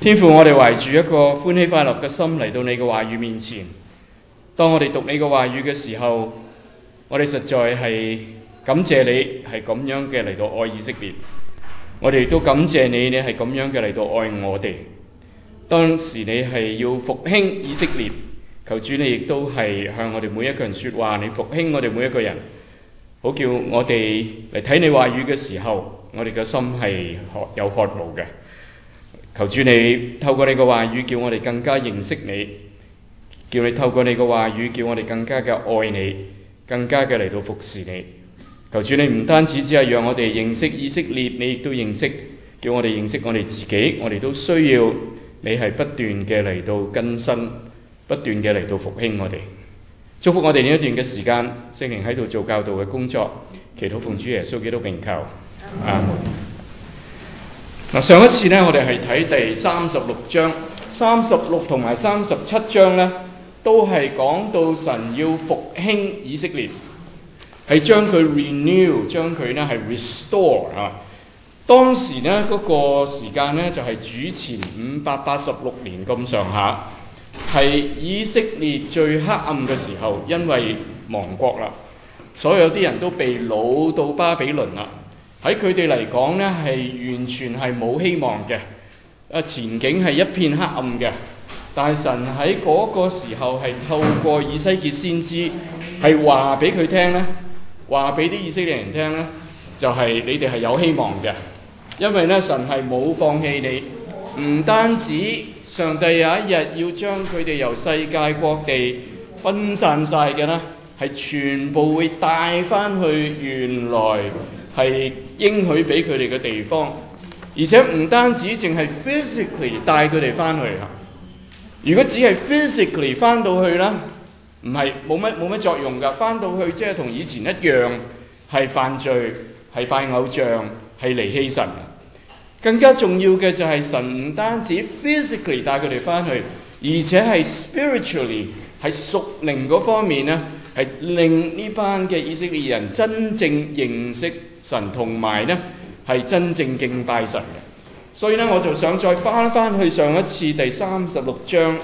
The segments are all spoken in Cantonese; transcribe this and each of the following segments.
天父，我哋懷住一個歡喜快樂嘅心嚟到你嘅話語面前。當我哋讀你嘅話語嘅時候，我哋實在係感謝你係咁樣嘅嚟到愛以色列。我哋亦都感謝你，你係咁樣嘅嚟到愛我哋。當時你係要復興以色列，求主你亦都係向我哋每一個人說話，你復興我哋每一個人，好叫我哋嚟睇你話語嘅時候，我哋嘅心係有渴慕嘅。求主你透過你嘅話語，叫我哋更加認識你，叫你透過你嘅話語，叫我哋更加嘅愛你，更加嘅嚟到服侍你。求主你唔單止只係讓我哋認識以色列，你亦都認識，叫我哋認識我哋自己。我哋都需要你係不斷嘅嚟到更新，不斷嘅嚟到復興我哋。祝福我哋呢一段嘅時間，聖靈喺度做教導嘅工作，祈禱奉主耶穌基督名求，阿門。上一次呢，我哋係睇第36章，36同埋37章呢，都係講到神要復興以色列，係將佢 renew， 將佢呢係 restore 啊。當時呢嗰個時間呢，就係主前586年咁上下，係以色列最黑暗嘅時候，因為亡國啦，所有啲人都被擄到巴比倫啦。喺佢哋嚟講呢，係完全係冇希望嘅，前景係一片黑暗嘅。但係神喺嗰個時候係透過以西結先知係話俾佢聽呢，話俾啲以色列人聽呢，就係你哋係有希望嘅，因為呢神係冇放棄你，唔單止上帝有一日要將佢哋由世界各地分散晒嘅呢，係全部會帶翻去原來係應許俾佢哋嘅地方，而且唔單止淨係 physically 帶佢哋翻去嚇。如果只係 physically 翻到去啦，唔係冇乜作用㗎。翻到去即係同以前一樣，係犯罪，係拜偶像，係離棄神。更加重要嘅就係神唔單止 physically 帶佢哋翻去，而且係 spiritually 係屬靈嗰方面呢，係令呢班嘅以色列人真正認識神，同埋呢係真正敬拜神嘅。所以呢，我就想再翻去上一次第36章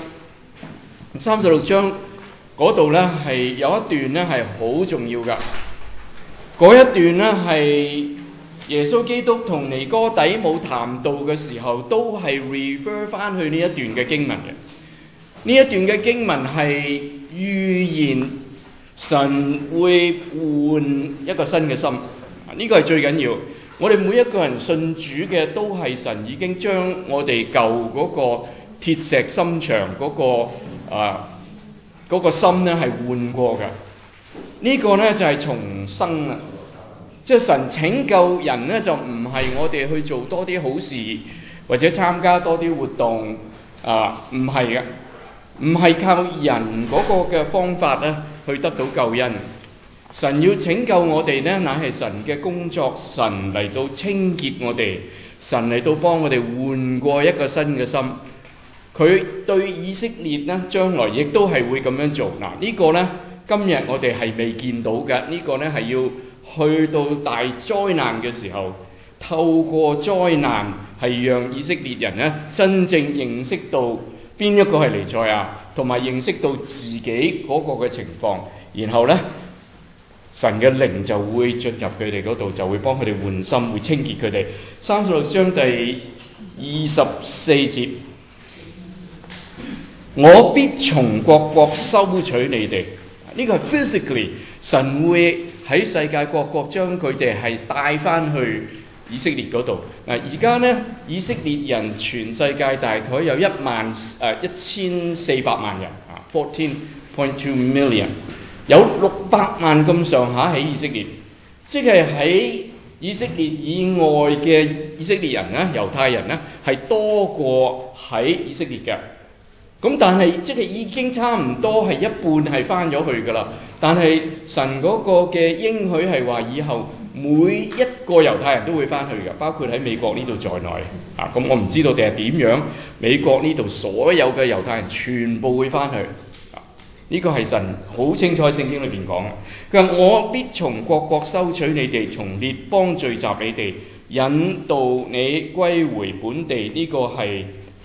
，36章嗰度呢係有一段呢係好重要㗎。嗰一段呢係耶穌基督同尼哥底母談道嘅時候，都係 refer 翻去呢一段嘅經文嘅。呢一段嘅經文係預言神會換一個新嘅心，呢個係最緊要。我哋每一個人信主嘅都係神已經將我哋舊嗰個鐵石心腸嗰個心呢係換過㗎。呢個呢就係重生啦。即係神拯救人呢，就唔係我哋去做多啲好事或者參加多啲活動唔係嘅，唔係靠人嗰個嘅方法呢去得到救恩。神要拯救我哋呢，乃係神嘅工作，神嚟到清潔我哋，神嚟到幫我哋換過一個新嘅心。佢對以色列呢，將來亦都係會咁樣做。呢個呢，今日我哋係未見到嘅。呢個呢，係要去到大災難嘅時候，透過災難係讓以色列人呢真正認識到邊一個係彌賽亞，同埋認識到自己嗰個嘅情況，然後呢神嘅靈就會進入佢哋嗰度，就會幫佢哋換心，會清潔佢哋。36章第24節，我必從各國收取你哋。呢個係 physically 神會喺世界各國將佢哋係帶翻去以色列嗰度。而家呢，以色列人全世界大概有1400萬人14.2 million， 有600萬咁上下喺以色列，即係喺以色列以外嘅以色列人呢，猶太人呢係多過喺以色列嘅。咁但係即係已經差唔多係一半係翻咗去㗎啦。但係神嗰個嘅應許係話以後每一個猶太人都會翻去嘅，包括喺美國呢度在內。咁我唔知道定係點樣，美國呢度所有嘅猶太人全部會翻去。呢個係神好清楚喺聖經裏邊講嘅。佢話我必從各國收取你哋，從列邦聚集你哋，引導你歸回本地。呢個係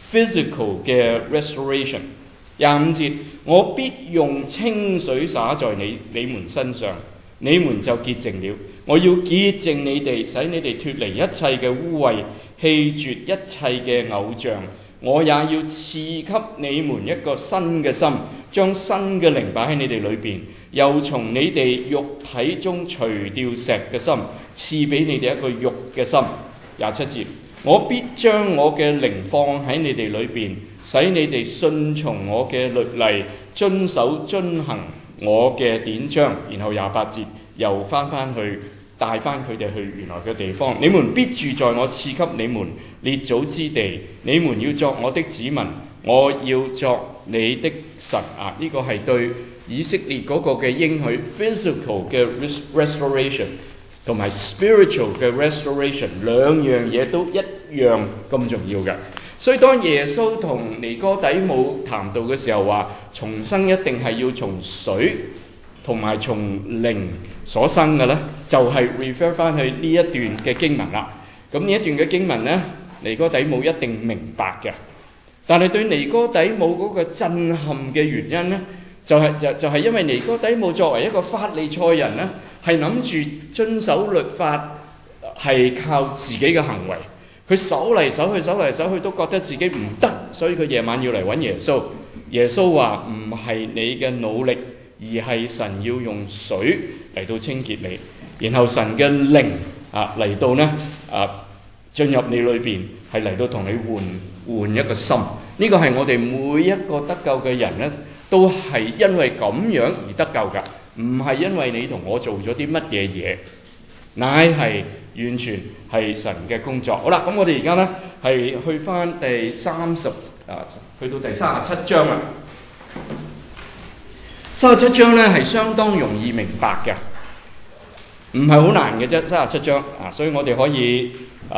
physical 嘅 restoration。25節，我必用清水灑在你們身上，你們就潔淨了。我要潔淨你哋，使你哋脫離一切嘅污穢，棄絕一切嘅偶像。我也要賜給你們一個新嘅心，將新嘅靈擺喺你哋裏邊，又從你哋肉體中除掉石嘅心，賜俾你哋一個肉嘅心。27節，我必將我嘅靈放喺你哋裏邊，使你哋順從我嘅律例，遵守遵行我嘅典章。然後28節又翻去帶翻佢哋去原來嘅地方。你們必住在我賜給你們列祖之地，你們要作我的子民，我要作你的神啊！呢個係對以色列嗰個嘅應許 physical 嘅 restoration 同埋 spiritual 嘅 restoration 兩樣嘢都一樣咁重要嘅。所以當耶穌同尼哥底母談到嘅時候話，重生一定係要從水同埋從靈所生嘅呢，就係 refer 翻去呢一段嘅經文啦。咁呢一段嘅經文呢，尼哥底母一定明白嘅。但係對尼哥底母嗰個震撼嘅原因呢，就係因為尼哥底母作為一個法利賽人呢，係諗住遵守律法係靠自己嘅行為，佢守嚟守去都覺得自己唔得，所以佢夜晚要嚟揾耶穌。耶穌話唔係你嘅努力，而係神要用水嚟到清潔你，然後神嘅靈嚟到呢進入你裏邊，係嚟到同你換一個心。呢個係我哋每一個得救嘅人呢，都係因為咁樣而得救㗎，唔係因為你同我做咗啲乜嘢嘢，乃係完全係神嘅工作。好啦，咁我哋而家呢係去翻去到第37章啦。37章呢係相當容易明白嘅，唔係好難嘅啫。37章所以我哋可以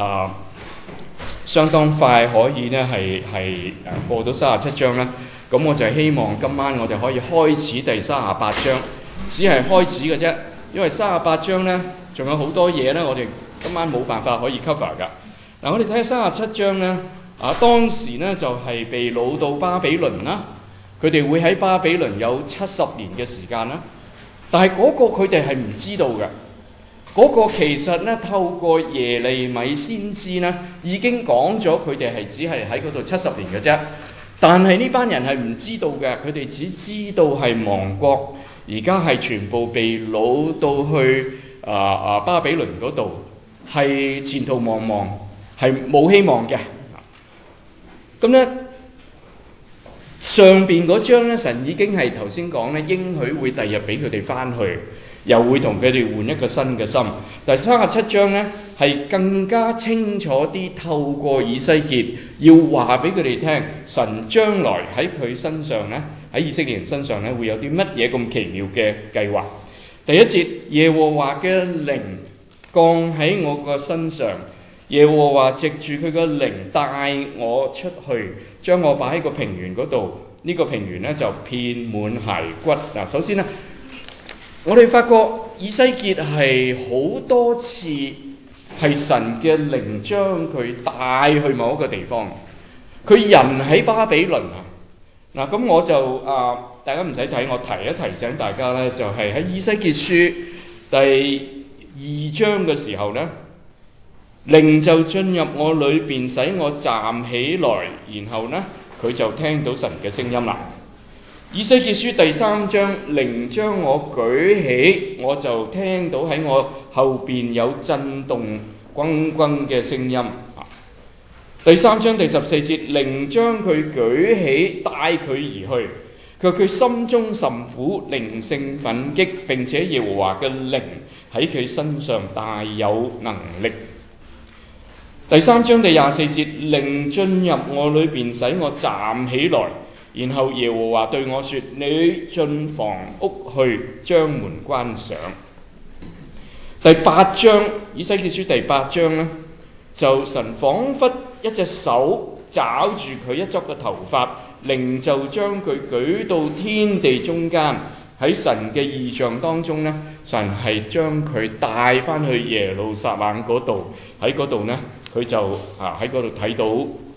相當快可以呢係過到37章啦。咁我就希望今晚我哋可以開始第38章，只係開始嘅啫，因為38章呢仲有好多嘢呢，我哋今晚冇辦法可以 cover 㗎。我哋睇下37章呢，當時呢就係被擄到巴比倫啦，佢哋會喺巴比倫有70年嘅時間啦。但係嗰個佢哋係唔知道嘅，嗰個其實呢透過耶利米先知呢已經講咗佢哋係只係喺嗰度70年嘅啫。但係呢班人係唔知道嘅，佢哋只知道係亡國，而家係全部被擄到去巴比倫嗰度，係前途茫茫，係冇希望嘅。咁呢上邊嗰章呢，神已經係頭先講呢，應許會第日俾佢哋翻去，又會同佢哋換一個新嘅心。第37章呢係更加清楚啲，透過以西結要話俾佢哋聽，神將來喺佢身上呢，喺以色列人身上呢，會有啲乜嘢咁奇妙嘅計劃。第一節，耶和華嘅靈降喺我個身上，耶和華藉住佢個靈帶我出去，將我擺喺個平原嗰度。呢個平原呢，就遍滿骸骨。首先呢，我哋發覺以西結係好多次係神嘅靈將佢帶去某一個地方。佢人喺巴比倫咁我就大家唔使睇，我提醒大家呢，就係喺以西結書第2章嘅時候呢，靈就進入我裏邊，使我站起來，然後呢佢就聽到神嘅聲音啦。以西結書第3章，靈將我舉起，我就聽到喺我後邊有震動轟轟嘅聲音。第3章第14節，靈將佢舉起，帶佢而去。佢心中甚苦，靈性奮激，並且耶和華嘅靈喺佢身上大有能力。第3章第24節，靈進入我裏邊，使我站起來，然後耶和華對我說：你進房屋去，將門關上。第8章，以西結書第8章呢，就神彷彿一隻手抓住佢一執嘅頭髮，靈就將佢舉到天地中間。喺神嘅異象當中呢，神係將佢帶翻去耶路撒冷嗰度，喺嗰度呢，佢就喺嗰度睇到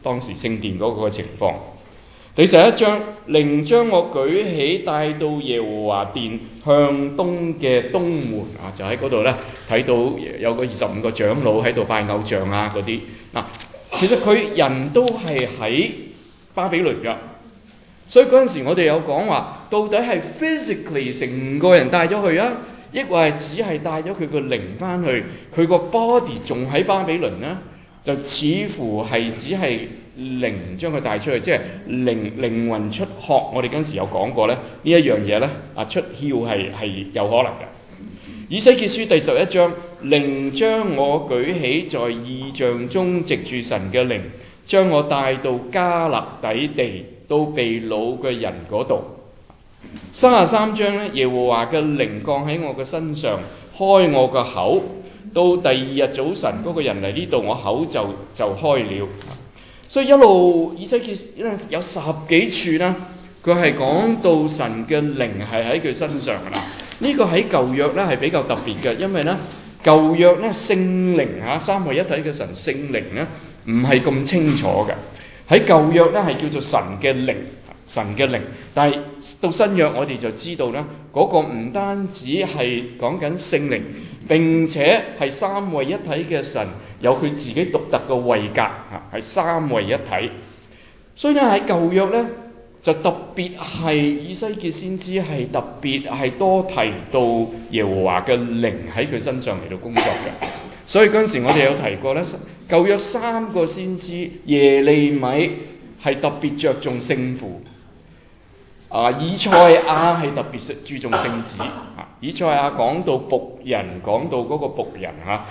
當時聖殿嗰個情況。第11章，靈將我舉起帶到耶和華殿向東嘅東門啊，就喺嗰度咧睇到有個25個長老喺度拜偶像啊嗰啲嗱，其實佢人都係喺巴比倫㗎，所以嗰陣時我哋有講話，到底係 physically 成個人帶咗去啊，抑或係只係帶咗佢個靈翻去，佢個 body 仲喺巴比倫呢？就似乎係只係靈將佢帶出去，即係靈魂出殼。我哋嗰陣時有講過咧，呢一樣嘢咧出竅係有可能嘅。以西結書第11章，靈將我舉起在異象中，藉住神嘅靈，將我帶到迦勒底地，到被擄嘅人嗰度。33章咧，耶和華嘅靈降喺我嘅身上，開我個口。到第二日早晨，嗰個人嚟呢度，我口就開了。所以一路以西結有10幾處啦，佢係講到神嘅靈係喺佢身上㗎啦。呢個喺舊約咧係比較特別嘅，因為咧舊約咧聖靈三位一體嘅神聖靈咧唔係咁清楚嘅。喺舊約咧係叫做神嘅靈，但係到新約我哋就知道咧嗰個唔單止係講緊聖靈。並且係三位一體嘅神，有佢自己獨特嘅位格係三位一體。所以咧喺舊約咧就特別係以西結先知係特別係多提到耶和華嘅靈喺佢身上嚟到工作嘅。所以嗰陣時我哋有提過咧，舊約3個先知耶利米係特別着重聖父。以賽亞係特別注重聖子。以賽亞講到僕人，講到嗰個僕人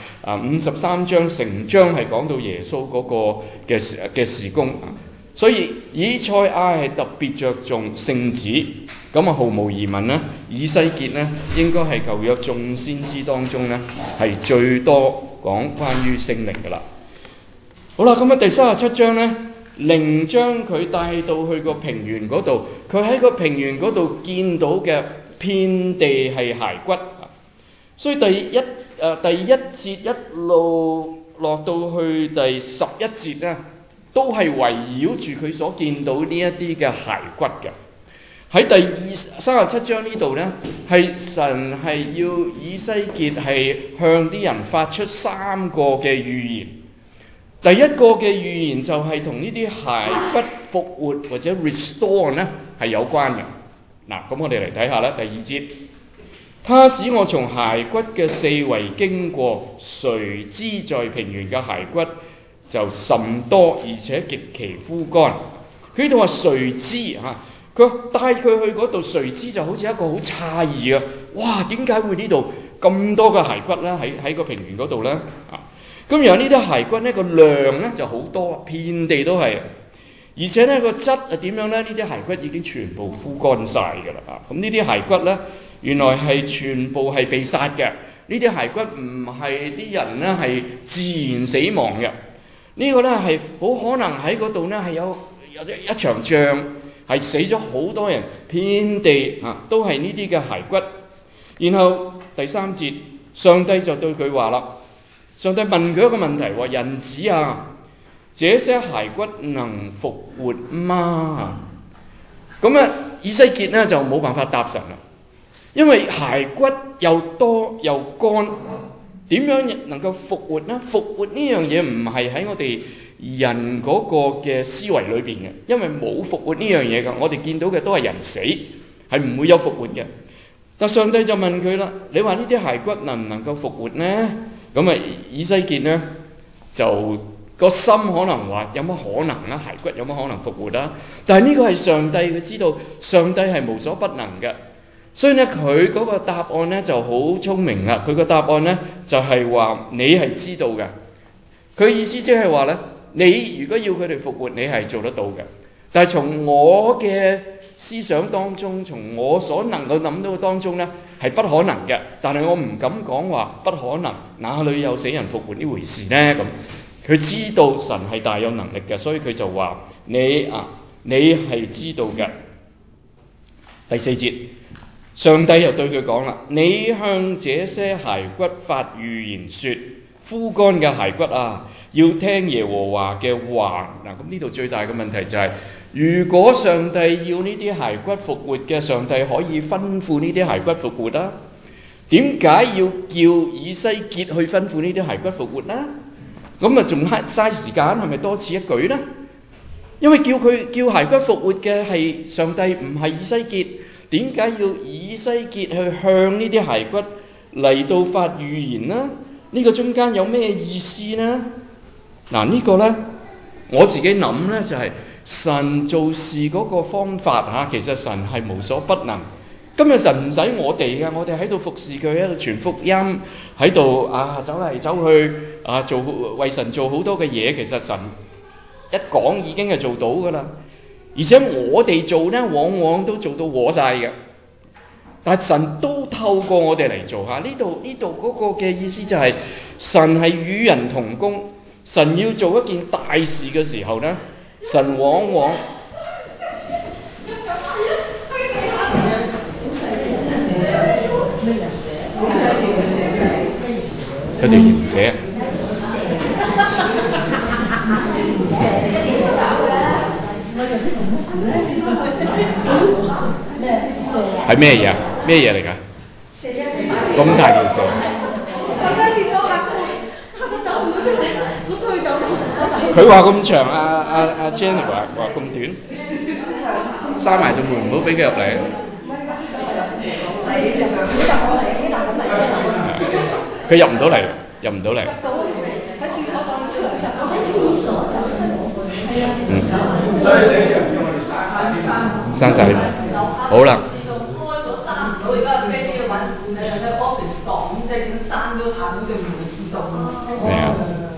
53章成章係講到耶穌嗰個嘅事工。所以以賽亞係特別着重聖子。咁毫無疑問咧，以西結咧應該係舊約眾先知當中咧係最多講關於聖靈㗎啦。好啦，咁第37章咧，靈將佢帶到去個平原嗰度，佢喺個平原嗰度見到嘅遍地係骸骨，所以第一節一路落到去第11節咧，都係圍繞住佢所見到呢一啲嘅骸骨嘅。喺第37章呢度咧，係神係要以西結係向啲人發出3個嘅預言。第一個嘅預言就係同呢啲骸骨復活或者 restore 咧係有關嘅。嗱，咁我哋嚟睇下啦。第2節，他使我從骸骨嘅四圍經過，誰知在平原嘅骸骨就甚多，而且極其枯乾。佢呢度話誰知佢帶佢去嗰度，誰知就好似一個好詫異啊！哇，點解會呢度咁多嘅骸骨咧？喺個平原嗰度咧咁然後呢啲骸骨呢個量咧就好多，遍地都係，而且呢個質係點樣咧？呢啲骸骨已經全部枯乾晒㗎啦。咁呢啲骸骨咧，原來係全部係被殺嘅。呢啲骸骨唔係啲人咧係自然死亡嘅。呢個咧係好可能喺嗰度咧係有一場仗，係死咗好多人，遍地都係呢啲嘅骸骨。然後第3節，上帝就對佢話啦。上帝問佢一個問題，話人子啊，這些骸骨能復活嗎？咁以西結呢就冇辦法答神啦，因為骸骨又多又乾，點樣能夠復活呢？復活呢樣嘢唔係喺我哋人嗰個嘅思維裏邊嘅，因為冇復活呢樣嘢㗎。我哋見到嘅都係人死，係唔會有復活嘅。但上帝就問佢啦，你話呢啲骸骨能唔能夠復活呢？咁以西結呢就個心可能話有乜可能啦？骸骨有乜可能復活啦？但係呢個係上帝，佢知道上帝係無所不能嘅，所以呢佢嗰個答案呢就好聰明啦。佢個答案呢就係話你係知道嘅。佢意思即係話呢，你如果要佢哋復活，你係做得到嘅。但係從我嘅思想當中，從我所能夠諗到當中呢，係不可能嘅。但係我唔敢講話不可能，哪裏有死人復活呢回事呢？咁佢知道神係大有能力嘅，所以佢就話你係知道嘅。第4節，上帝又對佢講啦，你向這些骸骨發預言說，枯乾嘅骸骨啊， 要聽耶和華嘅話。嗱，咁呢度最大嘅問題就係，如果上帝要呢啲骸骨復活嘅，上帝可以吩咐呢啲骸骨復活啦。點解要叫以西結去吩咐呢啲骸骨復活呢？咁啊仲嘥時間，係咪多此一舉呢？因為叫骸骨復活嘅係上帝，唔係以西結。點解要以西結去向呢啲骸骨嚟到發預言呢？呢個中間有咩意思呢？嗱，呢個呢，我自己諗呢，就係神做事嗰個方法其實神係無所不能。今日神唔使我哋嘅，我哋喺度服侍佢，喺度傳福音，喺度走嚟走去做為神做好多嘅嘢。其實神一講已經係做到噶啦，而且我哋做呢，往往都做到和晒嘅。但係神都透過我哋嚟做下。呢度嗰個嘅意思就係神係與人同工。神要做一件大事嘅時候呢，神往往一條鹽蛇，係咩嘢？咩嘢嚟㗎？咁大條蛇。佢話咁長，阿 Jenny 話咁短，閂埋道門，唔好俾佢入嚟。佢入唔到嚟。閂晒啲門。好啦。咩啊？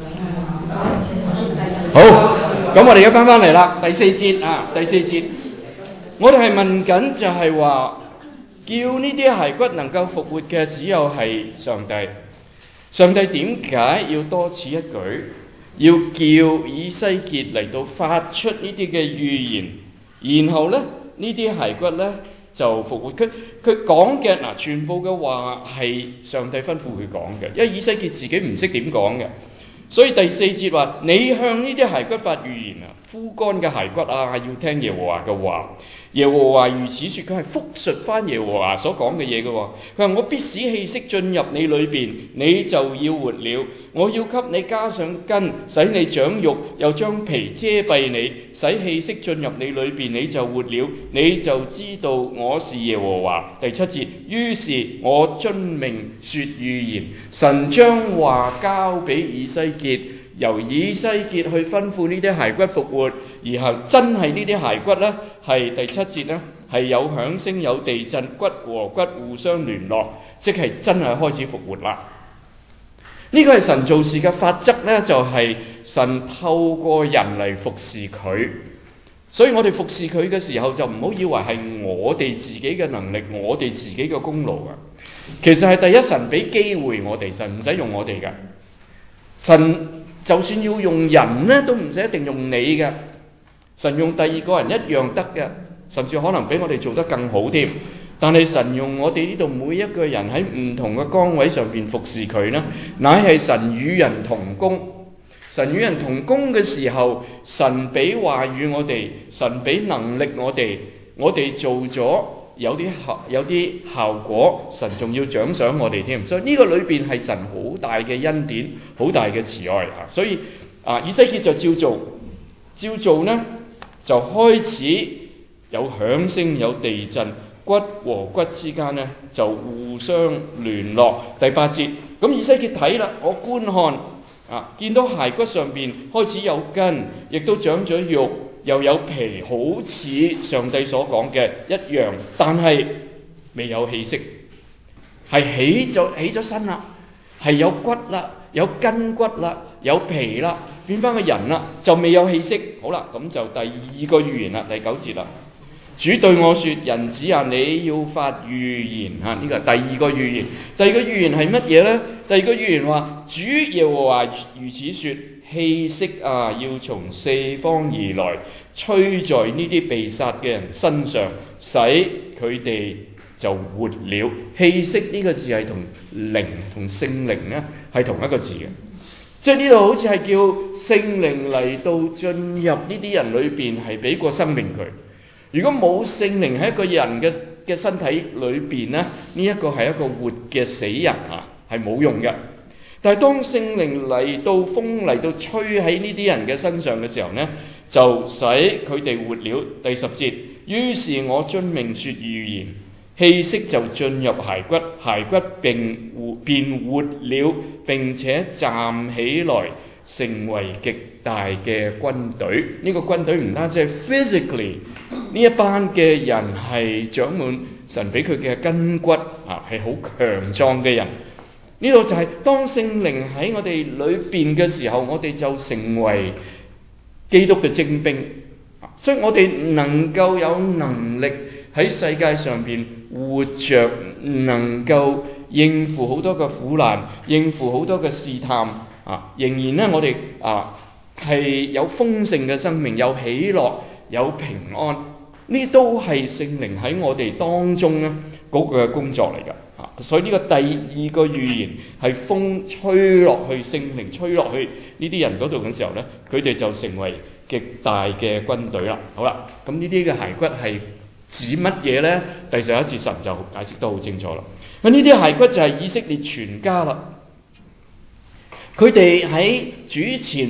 好，咁我哋而家翻嚟啦，第四節，我哋係問緊就係話，叫呢啲骸骨能夠復活嘅只有係上帝。上帝點解要多此一舉，要叫以西結嚟到發出呢啲嘅預言，然後呢啲骸骨呢就復活？佢講嘅全部嘅話係上帝吩咐佢講嘅，因為以西結自己唔識點講嘅。所以第四節話，你向呢啲骸骨發預言枯乾嘅骸骨要聽耶和華嘅話。耶和華如此說，佢係複述翻耶和華所講嘅嘢嘅。佢話，我必使氣息進入你裏邊，你就要活了。我要給你加上筋，使你長肉，又將皮遮蔽你，使氣息進入你裏邊，你就活了，你就知道我是耶和華。第7節，於是我遵命說預言。神將話交俾以西結，由以西結去吩咐呢啲骸骨復活，然後真係呢啲骸骨呢，係第7節呢，係有響聲有地震，骨和骨互相聯絡，即係真係開始復活啦。呢個係神做事嘅法則呢，就係神透過人嚟服侍佢。所以我哋服侍佢嘅時候，就唔好以為係我哋自己嘅能力，我哋自己嘅功勞啊。其實係第一，神俾機會我哋，神唔使用我哋㗎。神就算要用人呢，都唔使一定用你嘅。神用第二個人一樣得嘅，甚至可能比我哋做得更好添。但係神用我哋呢度每一個人喺唔同嘅崗位上邊服侍佢呢，乃係神與人同工。神與人同工嘅時候，神俾話語我哋，神俾能力我哋，我哋做咗有啲效果，神仲要獎賞我哋添。所以呢個裏邊係神好大嘅恩典，好大嘅慈愛啊！所以以西結就照做呢，就開始有響聲有地震，骨和骨之間呢就互相聯絡。第8節，咁以西結睇啦，我觀看見到骸骨上邊開始有筋，亦都長咗肉，又有皮，好似上帝所講嘅一樣，但係未有氣息，係起咗身啦，係有骨啦，有筋骨啦，有皮啦，變翻個人啦，就未有氣息。好啦，咁就第二個預言啦，第9節啦。主對我說：人子啊，你要發預言呢個係第二個預言。第二個預言係乜嘢呢？第二個預言話：主耶和華如此說，氣息要從四方而來，吹在呢啲被殺嘅人身上，使佢哋就活了。氣息呢個字係同靈同聖靈呢係同一個字嘅。 即係呢度好似係叫聖靈嚟到進入呢啲人裏邊，係俾個生命佢。如果冇聖靈喺一個人嘅身體裏邊咧，呢一個係一個活嘅死人啊，係冇用嘅。但係當聖靈嚟到風嚟到吹喺呢啲人嘅身上嘅時候呢，就使佢哋活了。第10節，於是我遵命說預言，氣息就進入骸骨，骸骨便活了，並且站起來，成為極大嘅軍隊。呢個軍隊唔單止係 physically 呢一班嘅人係長滿神俾佢嘅筋骨啊，係好強壯嘅人。呢度就係當聖靈喺我哋裏邊嘅時候，我哋就成為基督嘅精兵，所以我哋能夠有能力喺世界上邊活着，能夠應付好多嘅苦難，應付好多嘅試探啊！仍然咧，我哋係有豐盛嘅生命，有喜樂，有平安，呢都係聖靈喺我哋當中咧嗰個工作嚟㗎。所以呢個第2個預言係風吹落去，聖靈吹落去呢啲人嗰度嘅時候呢，佢哋就成為極大嘅軍隊啦。好啦，咁呢啲嘅骸骨係指乜嘢呢？第11節神就解釋得好清楚啦。咁呢啲骸骨就係以色列全家啦。佢哋喺主前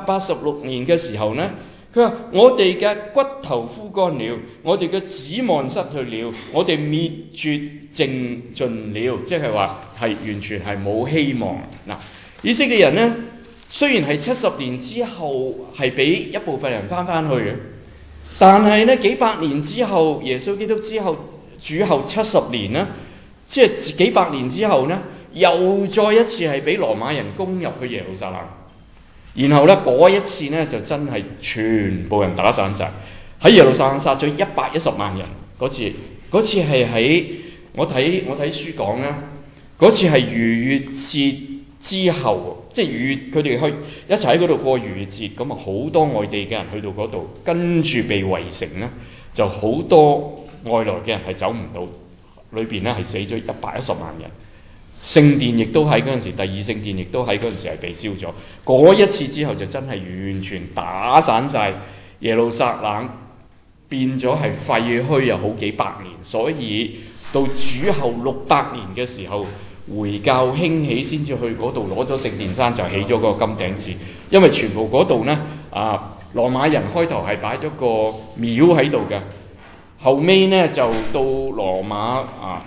586年嘅時候呢，佢話：我哋嘅骨頭枯乾了，我哋嘅指望失去了，我哋滅絕淨盡了，即係話係完全係冇希望。嗱，以色列人呢，雖然係70年之後係俾一部分人翻去嘅，但係呢幾百年之後，耶穌基督之後主後70年呢，即係幾百年之後呢，又再一次係俾羅馬人攻入去耶路撒冷。然後呢，嗰一次呢，就真係全部人打散晒，喺耶路撒冷殺咗110萬人。嗰次係喺我睇書講呢，嗰次係逾越節之後，即係逾越佢哋去一齊喺嗰度過逾越節，咁啊好多外地嘅人去到嗰度，跟住被圍城呢，就好多外來嘅人係走唔到，裏邊呢係死咗110萬人。聖殿亦都喺嗰陣時，第2聖殿亦都喺嗰陣時係被燒咗。嗰一次之後就真係完全打散晒耶路撒冷，變咗係廢墟，有好幾百年。所以到主後600年嘅時候，回教興起先至去嗰度攞咗聖殿山，就起咗個金頂寺。因為全部嗰度呢，羅馬人開頭係擺咗個廟喺度嘅，後尾呢就到羅馬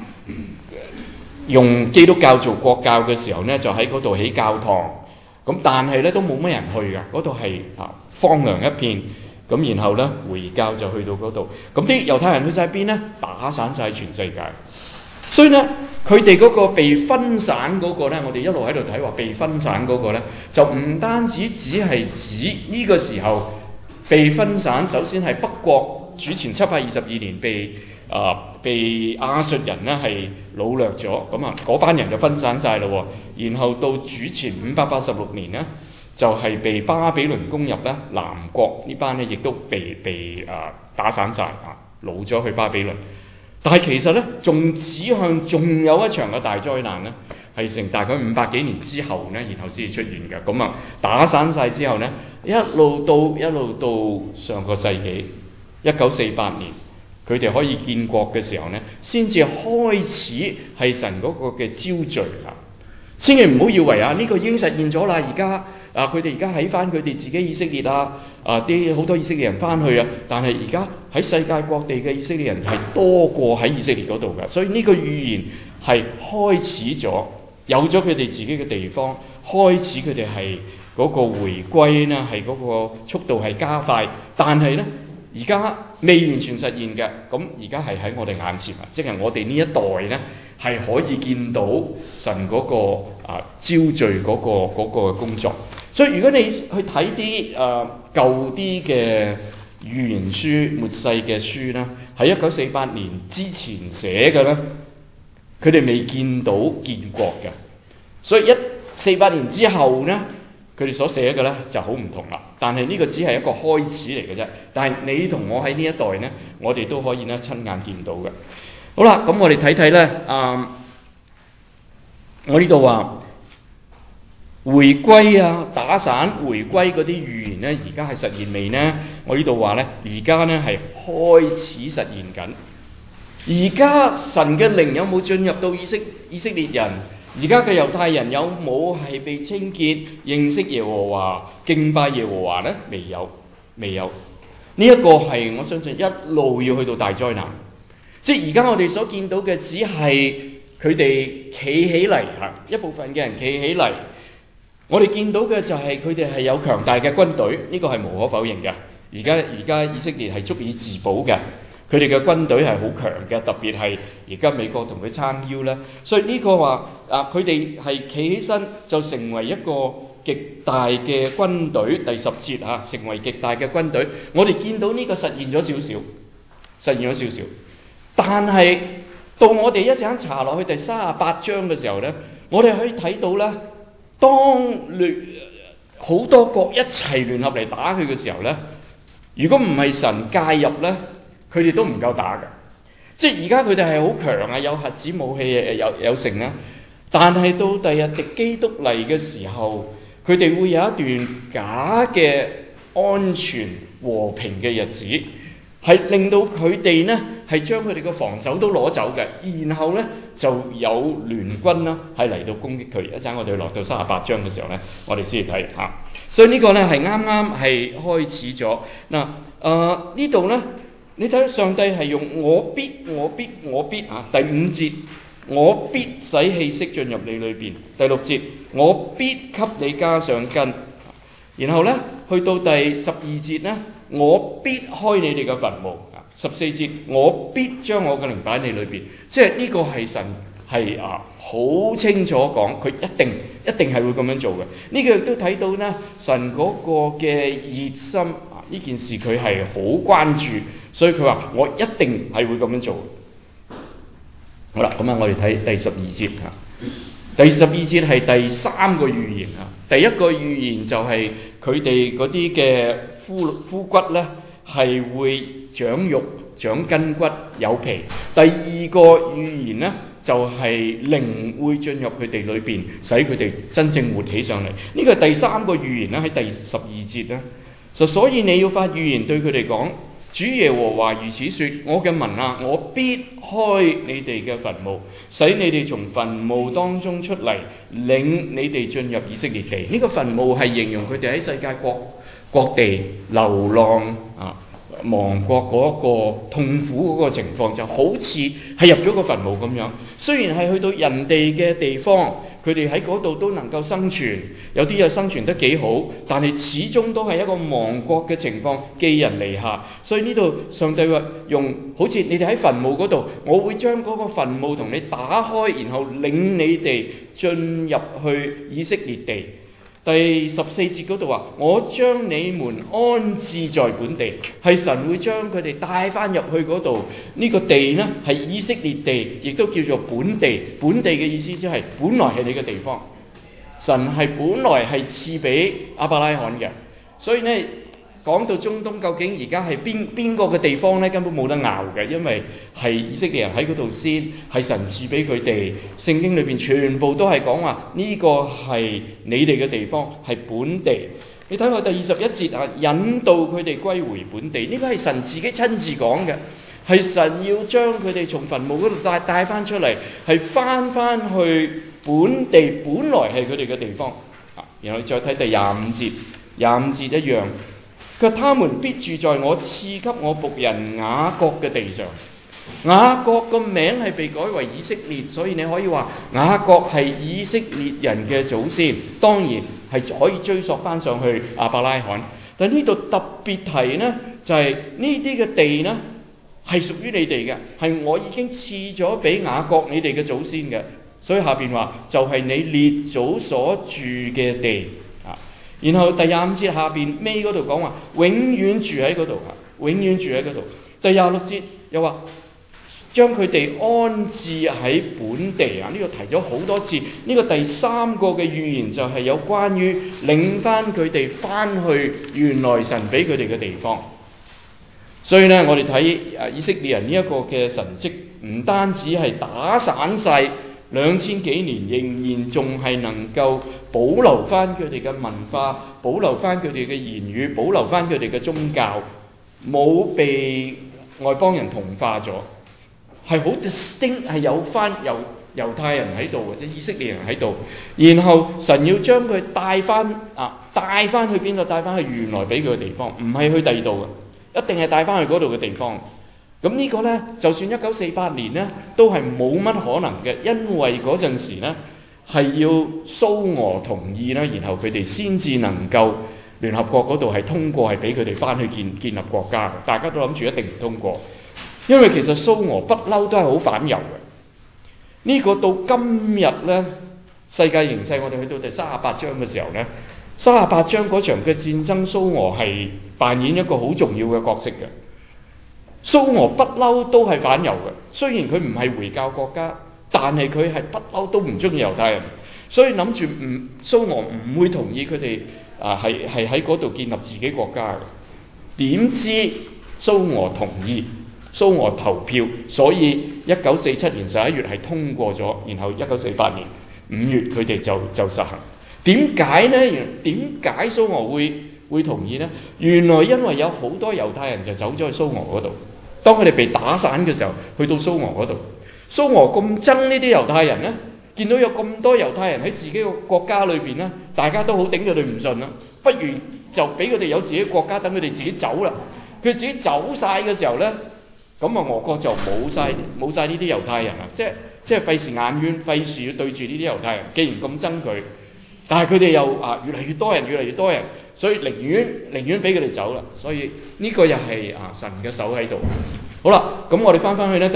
用基督教做國教嘅時候呢，就喺嗰度起教堂。咁但係呢都冇乜人去㗎，嗰度係荒涼一片。咁然後呢，回教就去到嗰度。咁啲猶太人去晒邊呢？打散晒全世界。所以呢，佢哋嗰個被分散嗰個呢，我哋一路喺度睇話被分散嗰個呢，就唔單止只係指呢個時候被分散。首先係北國主前722年被亞述人呢係擄掠咗，咁嗰班人就分散晒咯。然後到主前586年呢，就係被巴比倫攻入咧，南國呢班呢亦都被打散晒，擄咗去巴比倫。但係其實呢，仲有一場嘅大災難呢，係成大概500幾年之後呢，然後先至出現嘅。咁打散晒之後呢，一路到上個世紀1948年，佢哋可以建國嘅時候呢，先至開始係神嗰個嘅招聚啦。千祈唔好以為呢個已經實現咗啦，而家佢哋而家喺翻佢哋自己以色列啲好多以色列人翻去啊，但係而家喺世界各地嘅以色列人係多過喺以色列嗰度㗎，所以呢個預言係開始咗，有咗佢哋自己嘅地方，開始佢哋係嗰個回歸呢，係嗰個速度係加快，但係呢，而家未完全實現嘅。咁而家係喺我哋眼前即係我哋呢一代呢，係可以見到神嗰個招聚嗰個工作。所以如果你去睇啲舊啲嘅預言書、末世嘅書呢，喺1948年之前寫嘅呢，佢哋未見到建國嘅。所以148年之後呢，佢哋所寫嘅呢就好唔同啦。但係呢個只係一個開始嚟嘅啫。但係你同我喺呢一代呢，我哋都可以呢親眼見到嘅。好啦，咁我哋睇睇呢，我呢度話回歸啊、打散回歸嗰啲預言呢，而家係實現未呢？我呢度話呢，而家呢係開始實現緊。而家神嘅靈有冇進入到以色列人？而家嘅猶太人有冇係被清潔、認識耶和華、敬拜耶和華呢？未有。呢一個係我相信一路要去到大災難。即係而家我哋所見到嘅，只係佢哋企起嚟嚇，一部分嘅人企起嚟。我哋見到嘅就係佢哋係有強大嘅軍隊，呢個係無可否認嘅。而家以色列係足以自保嘅，佢哋嘅軍隊係好強嘅，特別係而家美國同佢撐腰咧，所以呢個話佢哋係企起身就成為一個極大嘅軍隊。第10節成為極大嘅軍隊，我哋見到呢個實現咗少少，但係到我哋一陣間查落去第38章嘅時候咧，我哋可以睇到咧。當好多國一齊聯合嚟打佢嘅時候呢，如果唔係神介入呢，佢哋都唔夠打嘅。即係而家佢哋係好強啊，有核子武器，有成啦。但係到第日敵基督嚟嘅時候，佢哋會有一段假嘅安全和平嘅日子，係令到佢哋呢係將佢哋嘅防守都攞走嘅，然後呢就有聯軍啦係嚟到攻擊佢。一陣我哋落到38章嘅時候呢，我哋先嚟睇嚇。所以呢個呢係啱啱係開始咗嗱。呢度呢，你睇上帝係用我必第5節，我必使氣息進入你裏邊。第6節，我必給你加上根。然後呢，去到第12節呢，我必開你哋嘅墳墓。14節，我必將我嘅靈擺喺你裏邊。即係呢個係神係好清楚講，佢一定係會咁樣做嘅。呢個亦都睇到呢，神嗰個嘅熱心呢件事佢係好關注，所以佢話我一定係會咁樣做。好啦，咁我哋睇第12節嚇。第12節係第3個預言嚇。第一個預言就係佢哋嗰啲嘅枯骨呢係會長肉、長筋骨、有皮。第二個預言呢，就係靈會進入佢哋裏邊，使佢哋真正活起上嚟。呢個係第3個預言啦，喺第12節啦。所以你要發預言對佢哋講，主耶和華如此說：我嘅民啊，我必開你哋嘅墳墓，使你哋從墳墓當中出嚟，領你哋進入以色列地。呢個墳墓係形容佢哋喺世界各地流浪亡國嗰個痛苦嗰個情況，就好似係入咗個墳墓咁樣。雖然係去到人哋嘅地方，佢哋喺嗰度都能夠生存，有啲又生存得幾好，但係始終都係一個亡國嘅情況，寄人籬下。所以呢度上帝話用好似你哋喺墳墓嗰度，我會將嗰個墳墓同你打開，然後領你哋進入去以色列地。第14節嗰度話：我將你們安置在本地，係神會將佢哋帶翻入去嗰度。呢個地呢係以色列地，亦都叫做本地。本地嘅意思即係本來係你嘅地方，神係本來係賜俾亞伯拉罕嘅。所以呢，講到中東究竟而家係邊個嘅地方呢？根本冇得拗嘅，因為係以色列人喺嗰度先，係神賜俾佢哋。聖經裏邊全部都係講話呢個係你哋嘅地方，係本地。你睇下第21節引導佢哋歸回本地，呢個係神自己親自講嘅，係神要將佢哋從墳墓嗰度帶翻出嚟，係翻去本地，本來係佢哋嘅地方。然後再睇第25節，25節一樣。佢話：他們必住在我賜給我僕人雅各嘅地上。雅各個名係被改為以色列，所以你可以話雅各係以色列人嘅祖先。當然係可以追溯翻上去亞伯拉罕。但呢度特別提呢，就係呢啲嘅地呢係屬於你哋嘅，係我已經賜咗俾雅各你哋嘅祖先嘅。所以下邊話就係你列祖所住嘅地。然後第25節下邊尾嗰度講話永遠住喺嗰度，永遠住喺嗰度。第26節又話將佢哋安置喺本地啊！呢個提咗好多次。呢個第3個嘅預言就係有關於領翻佢哋翻去原來神俾佢哋嘅地方。所以呢，我哋睇以色列人呢一個嘅神蹟，唔單止係打散晒 2000幾年仍然仲係能夠保留翻佢哋嘅文化，保留翻佢哋嘅言語，保留翻佢哋嘅宗教，冇被外邦人同化咗，係好 distinct， 係有翻猶太人喺度或者以色列人喺度，然後神要將佢帶翻去邊度？帶翻去原來俾佢嘅地方，唔係去第二度嘅，一定係帶翻去嗰度嘅地方。咁呢個呢，就算1948年呢，都係冇乜可能嘅，因為嗰陣時呢係要蘇俄同意啦，然後佢哋先至能夠聯合國嗰度係通過，係俾佢哋翻去建立國家嘅。大家都諗住一定唔通過，因為其實蘇俄不嬲都係好反猶嘅。呢個到今日呢，世界形勢我哋去到第38章嘅時候呢，38章嗰場嘅戰爭，蘇俄係扮演一個好重要嘅角色嘅。蘇俄不嬲都係反猶嘅，雖然佢唔係回教國家，但係佢係不嬲都唔中意猶太人，所以諗住蘇俄唔會同意佢哋係喺嗰度建立自己國家嘅。點知蘇俄同意，蘇俄投票，所以1947年11月係通過咗，然後1948年5月佢哋就實行。點解呢？點解蘇俄會同意呢？原來因為有好多猶太人就走咗去蘇俄嗰度，當佢哋被打散嘅時候，去到蘇俄嗰度，蘇俄咁憎呢啲猶太人呢，見到有咁多猶太人喺自己個國家裏邊呢，大家都好頂佢哋唔順啦，不如就俾佢哋有自己國家，等佢哋自己走啦。佢自己走晒嘅時候呢，咁俄國就冇晒呢啲猶太人啦，即係費事眼冤，費事要對住呢啲猶太人。既然咁憎佢，但係佢哋又越嚟越多人，所以寧願俾佢哋走啦。所以呢個又係神嘅手喺度。好啦，咁我哋翻去呢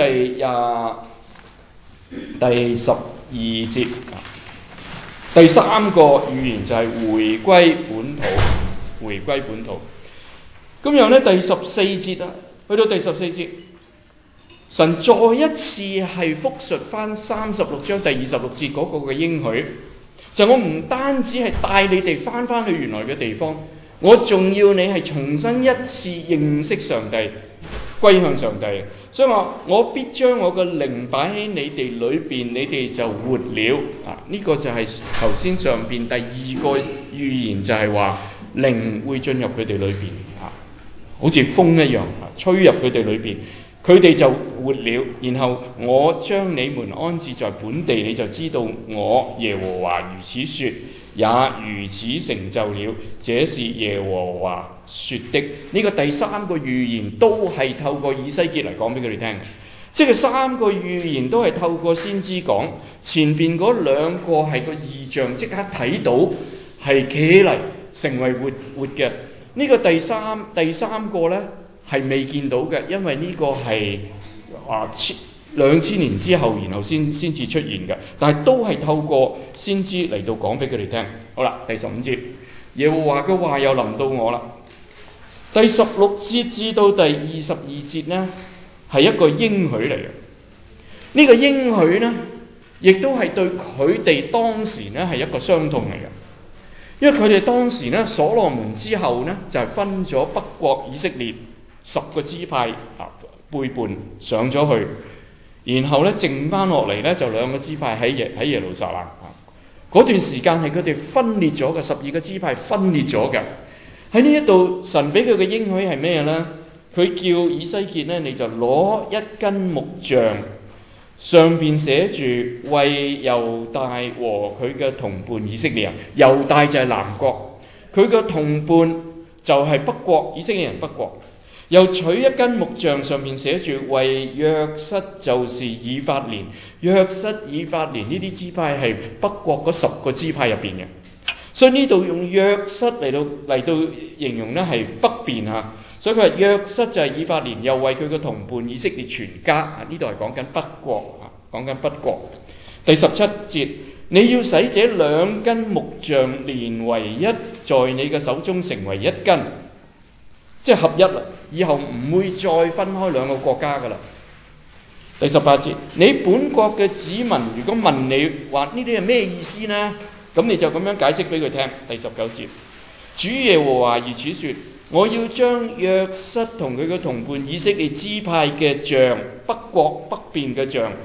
第12節，第三個預言就係回歸本土。咁然後呢，第14節啦，去到第14節，神再一次係復述翻36章第26節嗰個嘅應許，就我唔單止係帶你哋翻去原來嘅地方，我仲要你係重新一次認識上帝，歸向上帝。所以話我必將我嘅靈擺喺你哋裏邊，你哋就活了。呢個就係頭先上邊第二個預言，就係話靈會進入佢哋裏邊，好似風一樣吹入佢哋裏邊，佢哋就活了。然後我將你們安置在本地，你就知道我耶和華如此說，也如此成就了。這是耶和華說的。呢個第三個預言都係透過以西結嚟講俾佢哋聽，即係三個預言都係透過先知講。前邊嗰兩個係個異象，即刻睇到係企起嚟成為活嘅。呢個第三個呢係未見到嘅，因為呢個係2000年之後，然後先至出現嘅。但係都係透過先知嚟到講俾佢哋聽。好啦，第15節，耶和華嘅話又臨到我啦。第16節至到第22節呢係一個應許嚟嘅。呢個應許呢，亦都係對佢哋當時呢係一個傷痛嚟嘅。因為佢哋當時呢，所羅門之後呢，就係分咗北國以色列10個支派背叛上咗去，然後呢剩翻落嚟呢，就2個支派喺耶路撒冷。嗰段時間係佢哋分裂咗嘅，12個支派分裂咗嘅。喺呢一度神俾佢嘅應許係咩呢？佢叫以西結呢，你就攞一根木杖，上邊寫住為猶大和佢嘅同伴以色列人，猶大就係南國，佢嘅同伴就係北國，以色列人北國。又取一根木杖，上面寫住為約瑟，就是以法蓮，約瑟以法蓮呢啲支派係北國嗰10個支派入邊嘅，所以呢度用約瑟嚟到形容呢係北邊啊。所以佢話約瑟就係以法蓮，又為佢嘅同伴以色列全家。呢度係講緊北國，講緊北國。第17節，你要使這2根木杖連為一，在你嘅手中成為一根，即係合一啦。以後唔會再分開2個國家噶啦。第18節，你本國嘅子民如果問你話呢啲係咩意思呢？咁你就咁樣解釋俾佢聽。第19節，主耶和華如此說，我要將約瑟同佢嘅同伴以色列支派嘅杖，北國北邊嘅杖，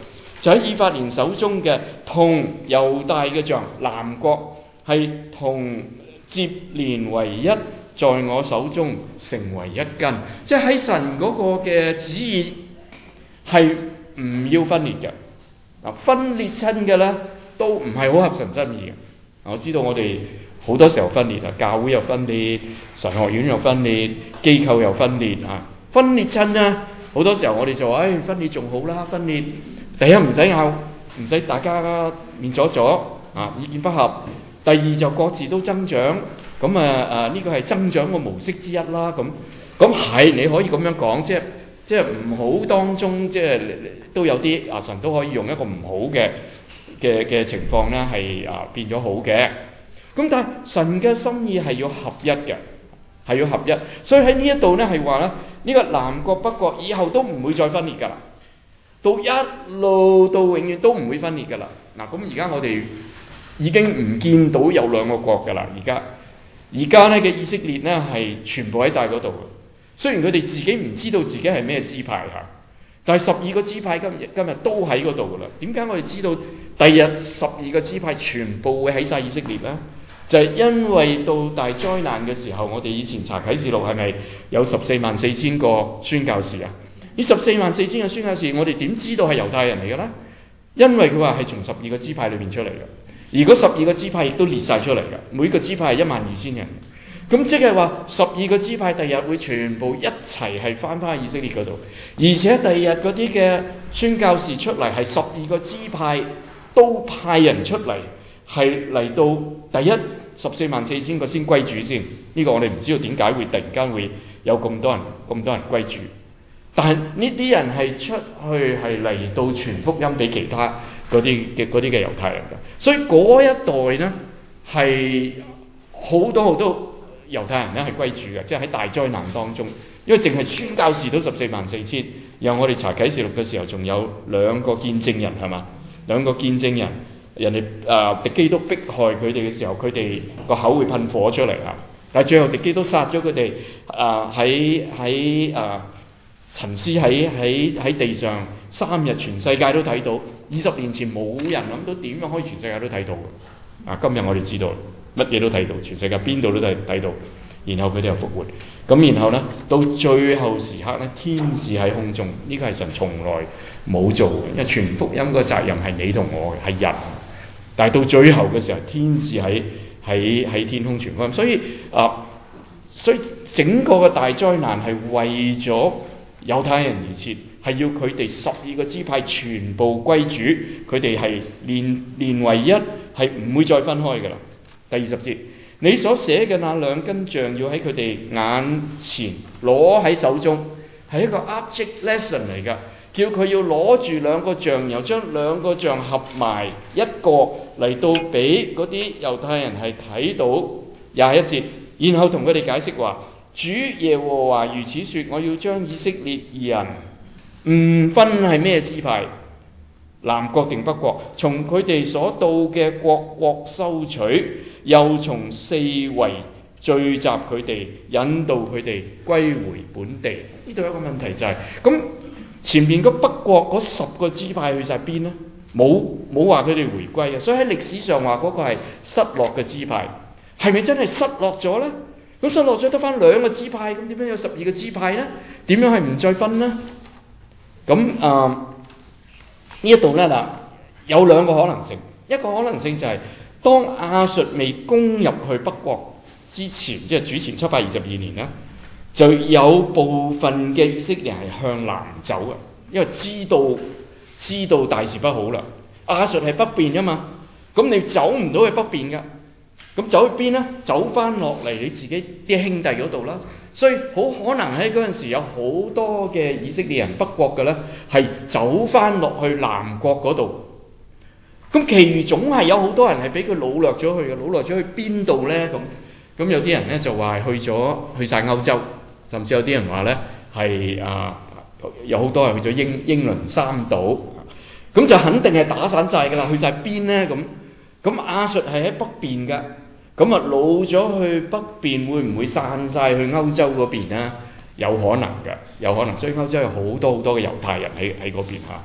就喺以法蓮手中嘅同猶大嘅杖，南國係同接連為一，在我手中成為一根。即係喺神嗰個嘅旨意係唔要分裂嘅。分裂親嘅咧都唔係好合神心意嘅。我知道我哋好多時候分裂啊，教會又分裂，神學院又分裂，機構又分裂啊。分裂親咧，好多時候我哋就話：分裂仲好啦，分裂第一唔使拗，唔使大家面阻阻啊，意見不合。第二就各自都增長，咁呢個係增長嘅模式之一啦。咁係你可以咁樣講，即係唔好當中即係都有啲神都可以用一個唔好嘅情況咧，係變咗好嘅。咁但係神嘅心意係要合一嘅，係要合一。所以喺呢一度咧係話咧，呢個南國北國以後都唔會再分裂㗎啦，到一路到永遠都唔會分裂㗎啦。嗱，咁而家我哋已經唔見到有兩個國㗎啦。而家咧嘅以色列咧係全部喺晒嗰度嘅。雖然佢哋自己唔知道自己係咩支派嚇，但係12個支派今日都喺嗰度㗎啦。點解我哋知道第日12個支派全部會喺晒以色列咧？就係因為到大災難嘅時候，我哋以前查啟示錄係咪有144000個宣教士啊？呢144000個宣教士，我哋點知道係猶太人嚟嘅咧？因為佢話係從12個支派裏面出嚟嘅，而嗰12個支派亦都列晒出嚟嘅，每個支派係12000人。咁即係話12個支派第日會全部一齊係翻返去以色列嗰度，而且第日嗰啲嘅宣教士出嚟係12個支派都派人出嚟。係嚟到第一144000個先歸主先，呢個我哋唔知道點解會突然間會有咁多人歸主，但係呢啲人係出去係嚟到傳福音俾其他嗰啲嘅猶太人嘅，所以嗰一代呢係好多猶太人咧係歸主嘅，即係喺大災難當中，因為淨係宣教士都144000，然後我哋查啟示錄嘅時候仲有2個見證人係嘛，2個見證人。人哋敵基督迫害佢哋嘅時候，佢哋個口會噴火出嚟啊！但係最後敵基督殺咗佢哋，喺陳屍喺地上3日，全世界都睇到。20年前冇人諗到點樣可以全世界都睇到嘅。今日我哋知道乜嘢都睇到，全世界邊度都睇到。然後佢哋又復活，咁然後呢，到最後時刻呢，天使喺空中，呢個係神從來冇做嘅，因為傳福音個責任係你同我嘅，係人。但係到最後嘅時候，天使喺天空傳福音，所以整個嘅大災難係為咗猶太人而設，係要佢哋12個支派全部歸主，佢哋係連為一，係唔會再分開㗎啦。第20節，你所寫嘅那2根杖要喺佢哋眼前攞喺手中，係一個 object lesson 嚟㗎。叫佢要攞住2個杖，然後將2個杖合埋一個嚟到俾嗰啲猶太人係睇到。21節，然後同佢哋解釋話：主耶和華如此說，我要將以色列人唔分係咩支派，南國定北國，從佢哋所到嘅各國收取，又從四圍聚集佢哋，引導佢哋歸回本地。呢度有一個問題就係咁。前面嗰北國嗰10個支派去晒邊呢？冇話佢哋回歸啊！所以喺歷史上話嗰個係失落嘅支派，係咪真係失落咗呢？咁失落咗得翻2個支派，咁點樣有12個支派呢？點樣係唔再分呢？咁呢一度呢，嗱，有2個可能性，一個可能性就係當亞述未攻入去北國之前，即係主前722年啦。就有部分嘅以色列人係向南走嘅，因為知道大事不好啦。亞述係北邊啊嘛，咁你走唔到去北邊㗎，咁走去邊呢？走翻落嚟你自己啲兄弟嗰度啦。所以好可能喺嗰陣時有好多嘅以色列人北國嘅咧，係走翻落去南國嗰度。咁其餘總係有好多人係俾佢擄掠咗去嘅，擄掠咗去邊度咧？咁有啲人咧就話去晒歐洲。甚至有啲人話咧係有好多係去咗英倫三島，咁就肯定係打散晒㗎啦。去晒邊咧？咁亞述係喺北邊㗎，咁擄咗去北邊，會唔會散晒去歐洲嗰邊啊？有可能㗎，有可能。所以歐洲有好多嘅猶太人喺嗰邊嚇。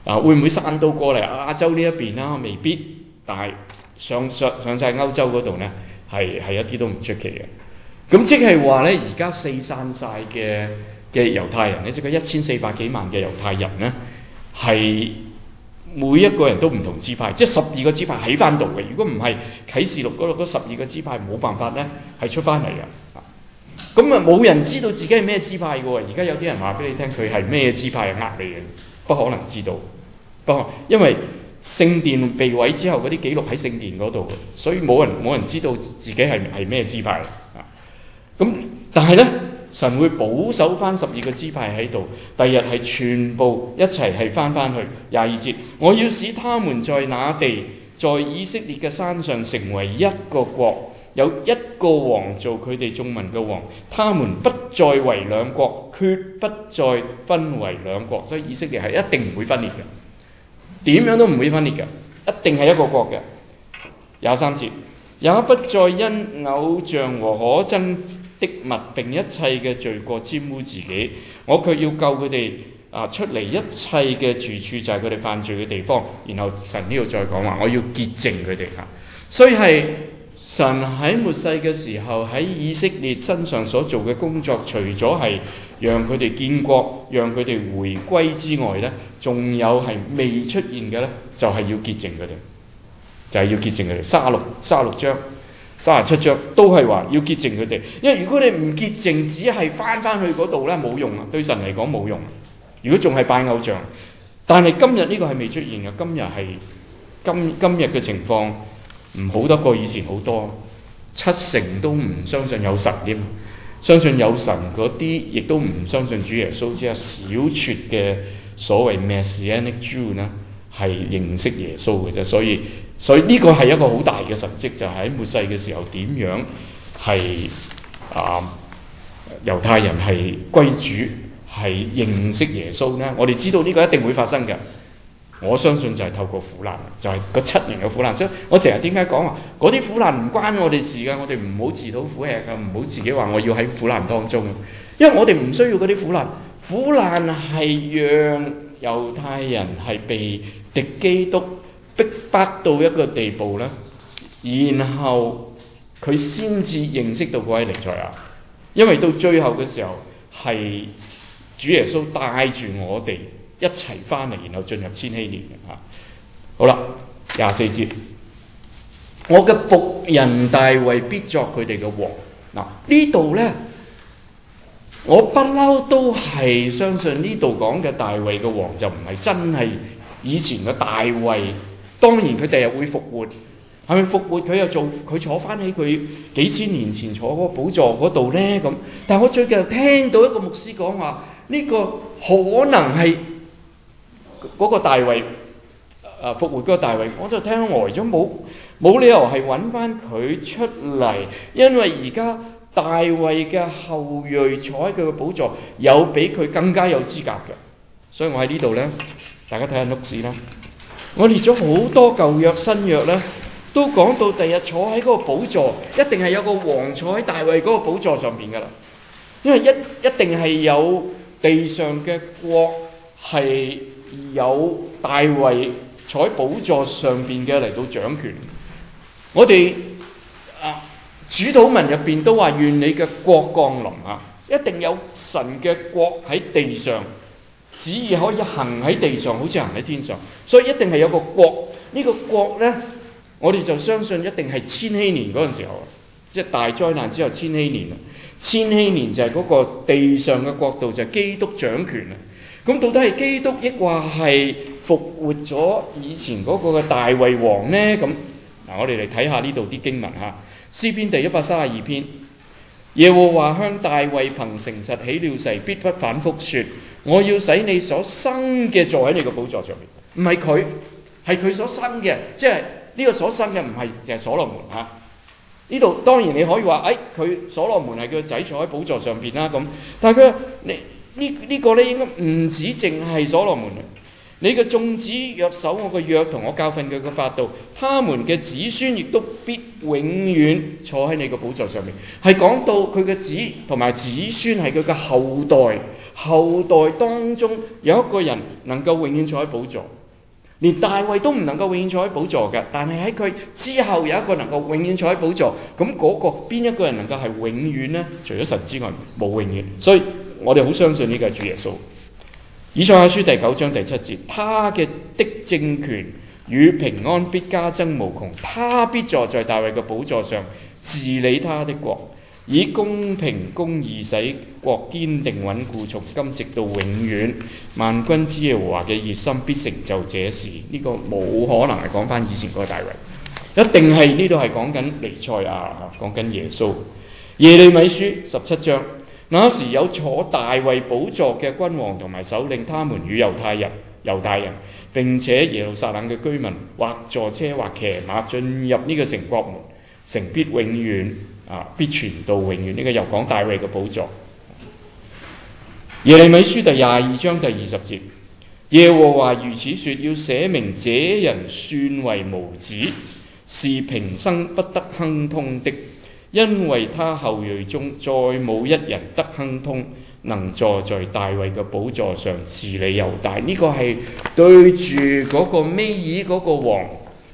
會唔會散到過嚟亞洲呢一邊啦？未必，但係上晒歐洲嗰度呢，係一啲都唔出奇嘅。咁即係話呢，而家四散晒嘅猶太人呢，即係1400幾萬嘅猶太人呢，係每一個人都唔同支派，即係12個支派喺翻度嘅。如果唔係啟示錄嗰度嗰12個支派冇辦法呢，係出翻嚟嘅。咁啊冇人知道自己係咩支派嘅喎。而家有啲人話俾你聽佢係咩支派係呃你嘅，不可能知道。不過因為聖殿被毀之後，嗰啲記錄喺聖殿嗰度，所以冇人知道自己係咩支派啊。咁但係呢，神會保守翻12個支派喺度，第日係全部一齊係翻去。22節，我要使他們在那地，在以色列嘅山上成為一個國，有一個王做佢哋眾民嘅王，他們不再為兩國，決不再分為兩國。所以以色列係一定唔會分裂嘅，點樣都唔會分裂嘅，一定係一個國嘅。23節，也不再因偶像和可憎的物並一切嘅罪過沾污自己，我卻要救佢哋出嚟一切嘅住處，就係佢哋犯罪嘅地方。然後神呢度再講話，我要潔淨佢哋嚇。所以係神喺末世嘅時候喺以色列身上所做嘅工作，除咗係讓佢哋建國、讓佢哋回歸之外呢，仲有係未出現嘅呢，就係要潔淨佢哋，就係要潔淨佢哋。36章、37章都係話要潔淨佢哋，因為如果你唔潔淨，只係翻去嗰度呢，冇用啊，對神嚟講冇用。如果仲係拜偶像，但係今日呢個係未出現嘅，今日嘅情況唔好得過以前好多，70%都唔相信有神添，相信有神嗰啲亦都唔相信主耶穌，只有小撮嘅所謂 Messianic Jew 呢係認識耶穌嘅啫。所以呢個係一個好大嘅神蹟，就係喺末世嘅時候點樣係猶太人係歸主，係認識耶穌呢？我哋知道呢個一定會發生嘅。我相信就係透過苦難，就係嗰7年嘅苦難。所以我成日點解講話嗰啲苦難唔關我哋事㗎，我哋唔好自討苦吃㗎，唔好自己話我要喺苦難當中，因為我哋唔需要嗰啲苦難。苦難係讓猶太人係被敵基督逼迫到一個地步呢，然後佢先至認識到嗰位彌賽亞，因為到最後嘅時候係主耶穌帶住我哋一齊翻嚟，然後進入千禧年嘅嚇。好啦，24節，我嘅僕人大衛必作佢哋嘅王。嗱，呢度呢，我不嬲都係相信呢度講嘅大衛嘅王就唔係真係以前嘅大衛。當然佢第日會復活，係咪復活佢坐翻喺佢幾千年前坐嗰個寶座嗰度呢？咁，但係我最近聽到一個牧師講話，呢個可能係嗰個大衛復活嗰個大衛，我就聽呆咗，冇理由係揾翻佢出嚟，因為而家大衛嘅後裔坐喺佢嘅寶座，有比佢更加有資格嘅。所以我喺呢度呢，大家睇下錄史啦。我列咗好多舊約新約呢，都講到第日坐喺嗰個寶座，一定係有個王坐喺大衛嗰個寶座上邊噶啦，因為一定係有地上嘅國係有大衛坐喺寶座上邊嘅嚟到掌權。我哋主禱文入邊都話願你嘅國降臨啊，一定有神嘅國喺地上，旨意可以行喺地上，好似行喺天上，所以一定係有個國。呢個國呢，我哋就相信一定係千禧年嗰陣時候，即係大災難之後千禧年。千禧年就係嗰個地上嘅國度，就係基督掌權啦。咁到底係基督抑或係復活咗以前嗰個嘅大衛王呢？咁嗱，我哋嚟睇下呢度啲經文嚇。詩篇第132篇，耶和華向大衛憑誠實起了誓，必不反覆說，我要使你所生嘅坐喺你個寶座上面。唔係佢，係佢所生嘅，即係呢個所生嘅唔係就係所羅門嚇。呢度當然你可以話，佢所羅門係佢個仔坐喺寶座上邊啦咁，但係佢呢個咧應該唔止淨係所羅門。 你嘅眾子若守我嘅約同我教訓佢嘅法度，他們嘅子孫亦都必永遠坐喺你嘅寶座上面。係講到佢嘅子同埋子孫係佢嘅後代，後代當中有一個人能夠永遠坐喺寶座。連大衛都唔能夠永遠坐喺寶座嘅，但係喺佢之後有一個能夠永遠坐喺寶座，咁嗰個邊一個人能夠係永遠呢？除咗神之外冇永遠，所以我哋好相信呢個係主耶穌。以賽亞書第9章第7節，他的政權與平安必加增無窮，他必坐在大衛嘅寶座上治理他的國，以公平公義使國堅定穩固，從今直到永遠。萬軍之耶和華嘅熱心必成就這事。呢個冇可能係講翻以前嗰個大衛，一定係呢度係講緊彌賽亞，講緊耶穌。耶利米書17章，那時有坐大衛寶座嘅君王同埋首領，他們與猶大人並且耶路撒冷嘅居民，或坐車或騎馬進入呢個城國門，城必永遠必傳到永遠。呢個又講大衛嘅寶座。耶利米書第22章第20節，耶和華如此說，要寫明這人算為無子，是平生不得亨通的，因為他後裔中再冇一人得亨通，能坐在大衛嘅寶座上治理猶大。呢個係對住嗰個尾爾嗰個王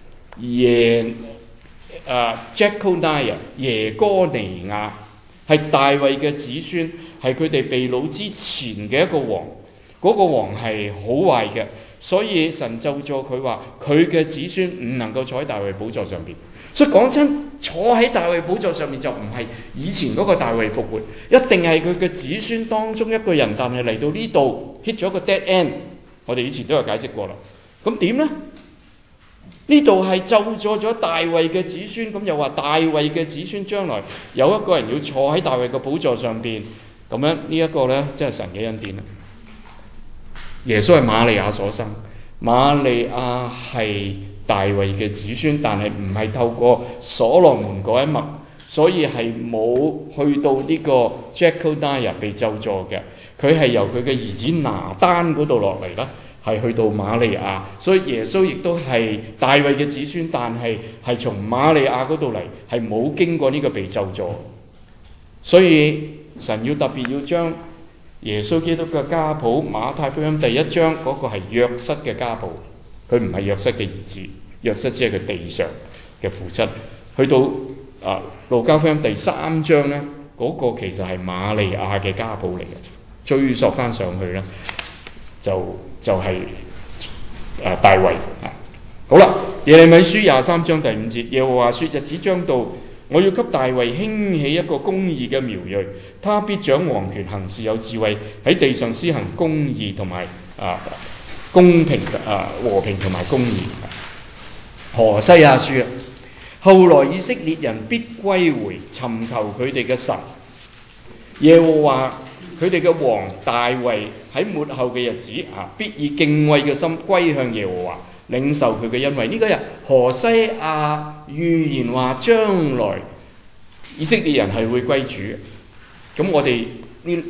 Jeconiah 耶哥尼亞，係大衛嘅子孫，係佢哋被擄之前嘅一個王。嗰個王係好壞嘅，所以神咒詛佢話佢嘅子孫唔能夠坐喺大衛寶座上邊。所以講真，坐喺大衛寶座上面就唔係以前嗰個大衛復活，一定係佢嘅子孫當中一個人，但係嚟到呢度 hit 咗個 dead end。我哋以前都有解釋過啦。咁點呢？呢度係咒詛咗大衛嘅子孫，咁又話大衛嘅子孫將來有一個人要坐喺大衛嘅寶座上邊，咁樣呢一個呢，真係神嘅恩典啦。耶穌係瑪利亞所生，瑪利亞係大衛嘅子孫，但係唔係透過所羅門嗰一脈，所以係冇去到呢個 Jeconiah 被咒詛嘅。佢係由佢嘅兒子拿單嗰度落嚟啦，係去到瑪利亞，所以耶穌亦都係大衛嘅子孫，但係係從瑪利亞嗰度嚟，係冇經過呢個被咒詛。所以神要特別要將耶穌基督嘅家譜，馬太福音第1章嗰個係約瑟嘅家譜，佢唔係約瑟嘅兒子，約瑟只係佢地上嘅父親。去到路加福音第3章呢，嗰個其實係瑪利亞嘅家譜嚟嘅，追溯翻上去呢，就係大衛。好啦，耶利米書23章第5節，耶和華說：日子將到，我要給大衛興起一個公義嘅苗裔，他必掌王權，行事有智慧，喺地上施行公義同埋公平和平同埋公義。何西阿書，後來以色列人必歸回，尋求佢哋嘅神耶和華，佢哋嘅王大衛喺末後嘅日子必以敬畏嘅心歸向耶和華，領受佢嘅恩惠。呢個日何西阿預言話將來以色列人係會歸主嘅。咁我哋呢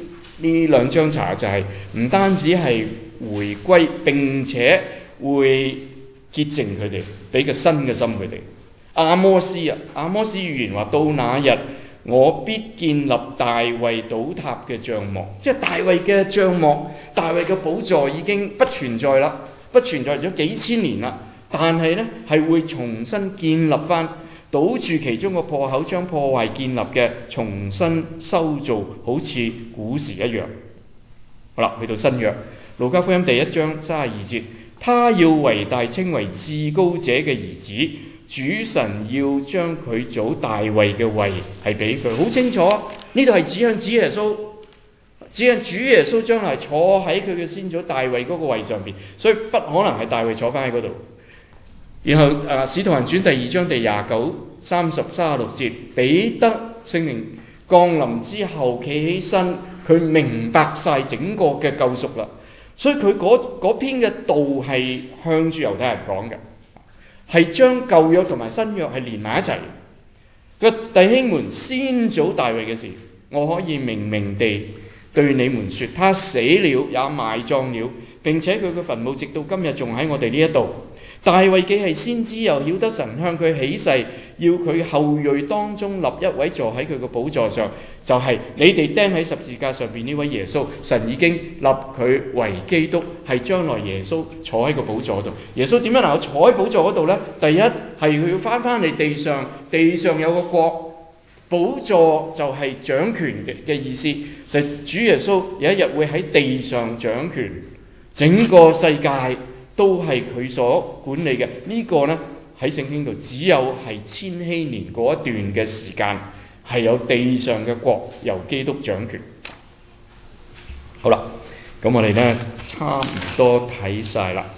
2章查就係唔單止係回歸，並且會潔淨佢哋，俾個新嘅心佢哋。阿摩斯預言話，到那日我必建立大衛倒塌嘅帳幕，即係大衛嘅帳幕，大衛嘅寶座已經不存在啦，不存在咗幾千年啦，但係呢係會重新建立翻，堵住其中個破口，將破壞建立嘅重新修造，好似古時一樣。好啦，去到新約，路加福音第1章32節，他要為大，稱為至高者嘅兒子，主神要將佢祖大衛嘅位係俾佢。好清楚，呢度係指向主耶穌，指向主耶穌將來坐喺佢嘅先祖大衛嗰個位上邊，所以不可能係大衛坐翻喺嗰度。然後使徒行傳第2章第29、30、36節，彼得聖靈降臨之後企起身，佢明白晒整個嘅救贖啦，所以佢嗰篇嘅道係向住猶太人講嘅，係將舊約同埋新約係連埋一齊。個弟兄們，先祖大衛嘅事，我可以明明地對你們說，他死了也埋葬了， 並且佢嘅墳墓直到今日仲喺我哋呢一度。大衛既係先知，又曉得神向佢起誓，要佢後裔當中立一位坐喺佢嘅寶座上，就係你哋釘喺十字架上邊呢位耶穌。神已經立佢為基督，係將來耶穌坐喺個寶座度。耶穌點樣能夠坐喺寶座嗰度呢？第一係佢要翻嚟地上，地上有個國，寶座就係掌權嘅意思，就係主耶穌有一日會喺地上掌權，整個世界都係佢所管理嘅。呢個呢，喺聖經度只有係千禧年嗰一段嘅時間係有地上嘅國由基督掌權。好啦，咁我哋呢差唔多睇晒啦。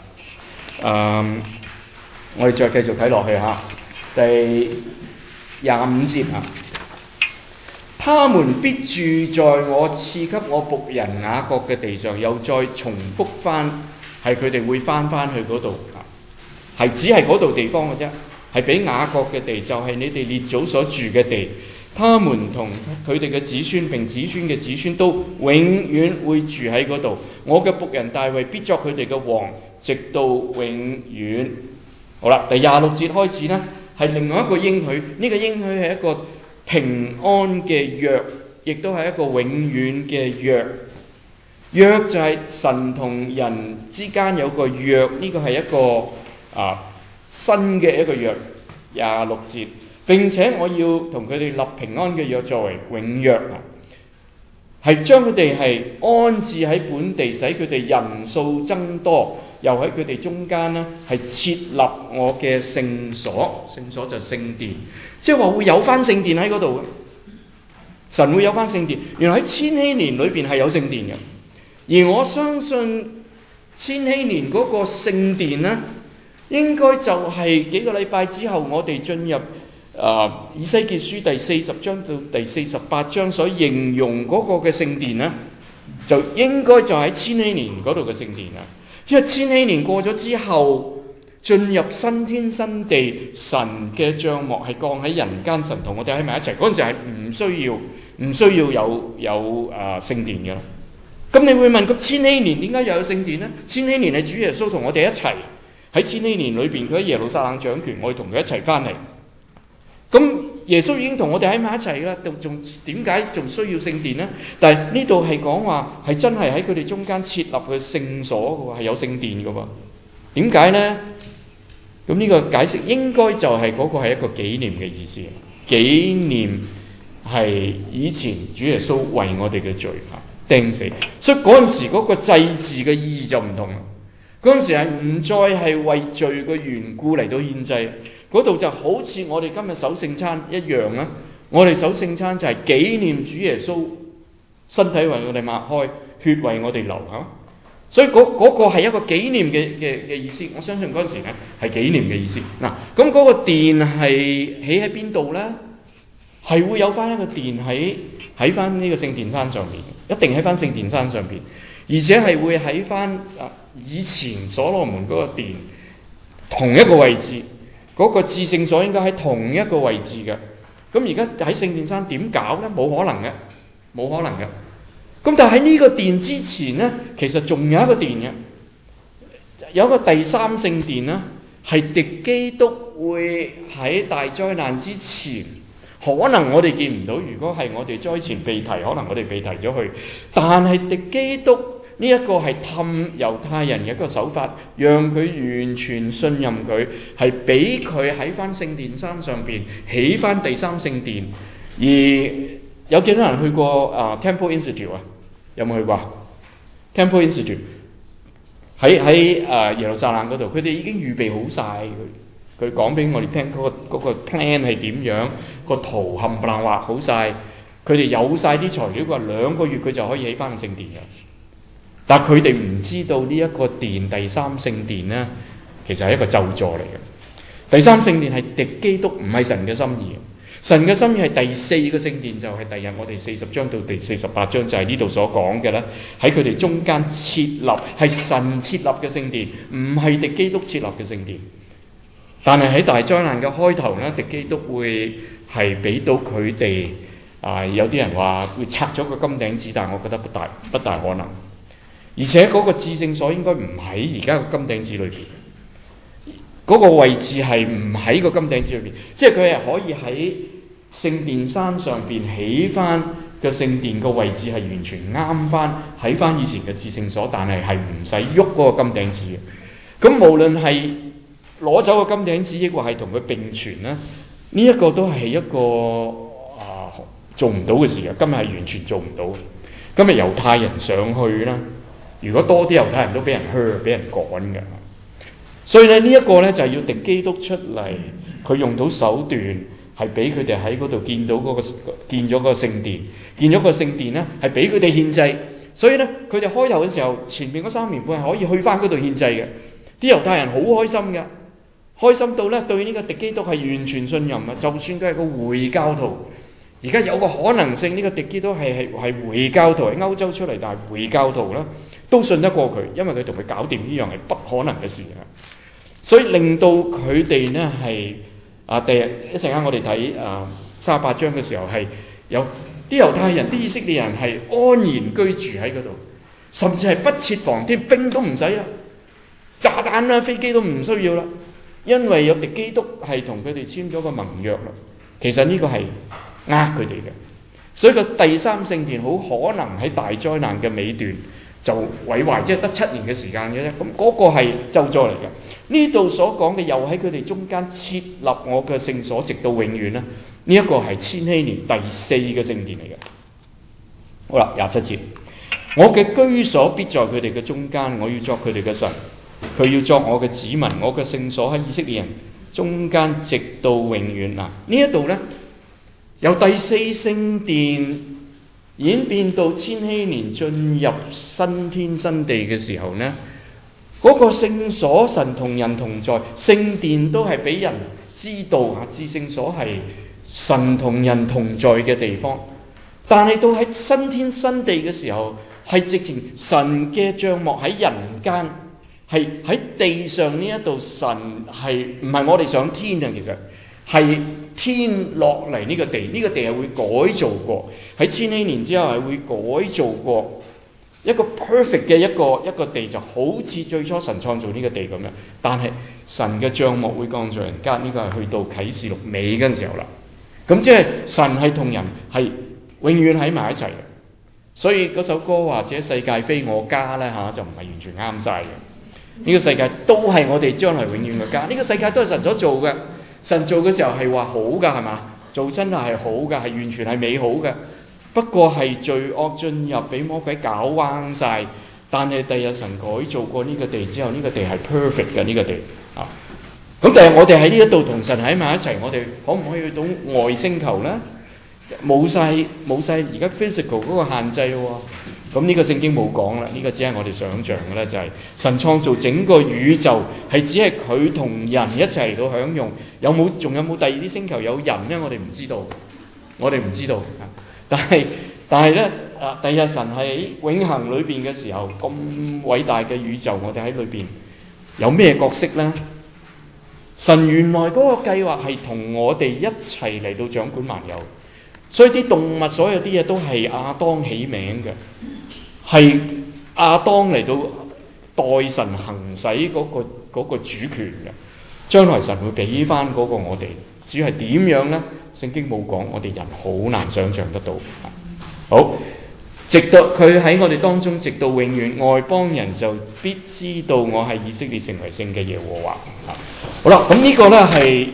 我哋再繼續睇落去嚇，第25節啊，他們必住在我賜給我僕人雅各嘅地上。又再重複翻，係佢哋會翻去嗰度啊，係只係嗰度地方嘅啫，係俾雅各嘅地，就係你哋列祖所住嘅地。他們同佢哋嘅子孫並子孫嘅子孫都永遠會住喺嗰度。我嘅僕人大衛必作佢哋嘅王，直到永遠。好啦，第26節開始呢，係另外一個應許。呢個應許係一個平安嘅約，亦都係一個永遠嘅約。約就係神同人之間有個約，呢個係一個新嘅一個約。26節，並且我要同佢哋立平安嘅約作為永約，係將佢哋係安置喺本地，使佢哋人數增多，又喺佢哋中間呢係設立我嘅聖所。聖所就係聖殿，即係話會有翻聖殿喺嗰度嘅。神會有翻聖殿，原來喺千禧年裏邊係有聖殿嘅。而我相信千禧年嗰個聖殿呢，應該就係幾個禮拜之後我哋進入以西結書第40章到第48章所形容嗰個嘅聖殿呢，就應該就喺千禧年嗰度嘅聖殿啦。因為千禧年過咗之後，進入新天新地，神嘅帳幕係降喺人間，神同我哋喺埋一齊。嗰陣時係唔需要有聖殿嘅。咁你會問，咁千禧年點解又有聖殿呢？千禧年係主耶穌同我哋一齊喺千禧年裏邊，佢喺耶路撒冷掌權，我哋同佢一齊翻嚟。咁耶穌已經同我哋喺埋一齊啦，仲點解仲需要聖殿呢？但係呢度係講話係真係喺佢哋中間設立嘅聖所嘅喎，係有聖殿嘅喎。點解呢？咁呢個解釋應該就係嗰個係一個紀念嘅意思，紀念係以前主耶穌為我哋嘅罪釘死，所以嗰陣時嗰個祭祀嘅意義就唔同啦。嗰陣時係唔再係為罪嘅緣故嚟到獻祭，嗰度就好似我哋今日守聖餐一樣啦。我哋守聖餐就係紀念主耶穌身體為我哋擘開，血為我哋流嚇。所以嗰個係一個紀念嘅意思。我相信嗰陣時咧係紀念嘅意思。嗱，咁嗰個殿係起喺邊度咧？係會有翻一個殿喺翻呢個聖殿山上面，一定喺翻聖殿山上邊，而且係會喺翻以前所羅門嗰個殿同一個位置，嗰個至聖所應該喺同一個位置嘅。咁而家喺聖殿山點搞呢？冇可能嘅，冇可能嘅。咁但係喺呢個殿之前呢，其實仲有一個殿嘅，有一個第三聖殿啦，係敵基督會喺大災難之前。可能我哋見唔到，如果係我哋災前被提，可能我哋被提咗去。但係敵基督呢一個係氹猶太人嘅一個手法，讓佢完全信任佢，係俾佢喺翻聖殿山上邊起翻第三聖殿。而有幾多人去過Temple Institute 啊？有冇去過 Temple Institute？ 喺耶路撒冷嗰度，佢哋已經預備好晒。佢講俾我哋聽嗰個 plan 係點樣，個圖冚唪唥畫好晒，佢哋有晒啲材料，佢話2個月佢就可以起翻個聖殿嘅。但係佢哋唔知道呢一個殿第三聖殿呢，其實係一個咒詛嚟嘅。第三聖殿係敵基督，唔係神嘅心意。神嘅心意係第4個聖殿，就係第日我哋40章到第48章就係呢度所講嘅啦。喺佢哋中間設立係神設立嘅聖殿，唔係敵基督設立嘅聖殿。但係喺大災難嘅開頭呢，敵基督會係俾到佢哋有啲人話會拆咗個金頂子，但係我覺得不大可能。 而且嗰個至聖所應該唔喺而家個金頂子裏邊，嗰個位置係唔喺個金頂子裏邊，即係佢係可以喺聖殿山上邊起翻個聖殿個位置係完全啱翻喺翻以前嘅至聖所，但係唔使喐嗰個金頂子嘅。咁無論係攞走個金頂子，抑或係同佢並存咧，呢一個都係一個做唔到嘅事嘅。今日係完全做唔到。今日猶太人上去啦，如果多啲猶太人都俾人俾人趕嘅。所以咧呢一個咧就係要敵基督出嚟，佢用到手段係俾佢哋喺嗰度見到見咗個聖殿，見咗個聖殿咧係俾佢哋獻祭。所以咧佢哋開頭嘅時候，前面嗰3年半係可以去翻嗰度獻祭嘅。啲猶太人好開心嘅，開心到咧對呢個敵基督係完全信任啊！就算佢係個回教徒，而家有個可能性呢個敵基督係回教徒，喺歐洲出嚟，但係回教徒啦，都信得過佢，因為佢同佢搞掂呢樣係不可能嘅事啊！所以令到佢哋呢係第日一陣間我哋睇38章嘅時候係有啲猶太人、啲以色列人係安然居住喺嗰度，甚至係不設防添，兵都唔使啦，炸彈啦、飛機都唔需要啦，因為有敵基督係同佢哋簽咗個盟約啦。其實呢個係佢哋嘅，所以個第3聖殿好可能喺大災難嘅尾段就毀壞，即係得7年嘅時間嘅啫。咁嗰個係咒詛嚟嘅。呢度所講嘅又喺佢哋中間設立我嘅聖所，直到永遠啦。呢一個係千禧年第4個聖殿嚟嘅。好啦，27節，我嘅居所必在佢哋嘅中間，我要作佢哋嘅神，佢要作我嘅子民，我嘅聖所喺以色列人中間，直到永遠。嗱，呢一度呢，由第4聖殿演變到千禧年進入新天新地嘅時候呢，嗰個聖所神同人同在，聖殿都係俾人知道至聖所係神同人同在嘅地方。但係到喺新天新地嘅時候，係直情神嘅帳幕喺人間，係喺地上呢一度，神係唔係我哋上天啊？其實係天落嚟呢個地，呢個地係會改造過，喺千禧年之後係會改造過一個 perfect 嘅一個地，就好似最初神創造呢個地咁樣。但係神嘅帳幕會降在人間，呢個係去到啟示錄尾嗰陣時候啦。咁即係神係同人係永遠喺埋一齊嘅。所以嗰首歌或者世界非我家咧就唔係完全啱晒嘅。呢個世界都係我哋將來永遠嘅家，呢個世界都係神所做嘅。神做嘅時候係話好㗎，係嘛？做真係好㗎，係完全係美好嘅。不過係罪惡進入，俾魔鬼搞彎晒。但係第日神改造過呢個地之後，呢個地係 perfect 嘅呢個地啊。咁但係我哋喺呢一度同神喺埋一齊，我哋可唔可以去到外星球呢？冇晒而家 physical 嗰個限制喎。咁呢個聖經冇講啦，呢個只係我哋想像嘅咧，就係神創造整個宇宙係只係佢同人一齊嚟到享用。仲有冇第二啲星球有人呢？我哋唔知道，但係咧第日神喺永恆裏邊嘅時候，咁偉大嘅宇宙，我哋喺裏邊有咩角色呢？神原來嗰個計劃係同我哋一齊嚟到掌管萬有，所以啲動物所有啲嘢都係亞當起名嘅，係亞當嚟到代神行使嗰個主權嘅。將來神會俾翻嗰個我哋，至於係點樣呢？聖經冇講，我哋人好難想像得到。好，直到佢喺我哋當中，直到永遠，外邦人就必知道我係以色列成為聖嘅耶和華。好啦，咁呢個呢係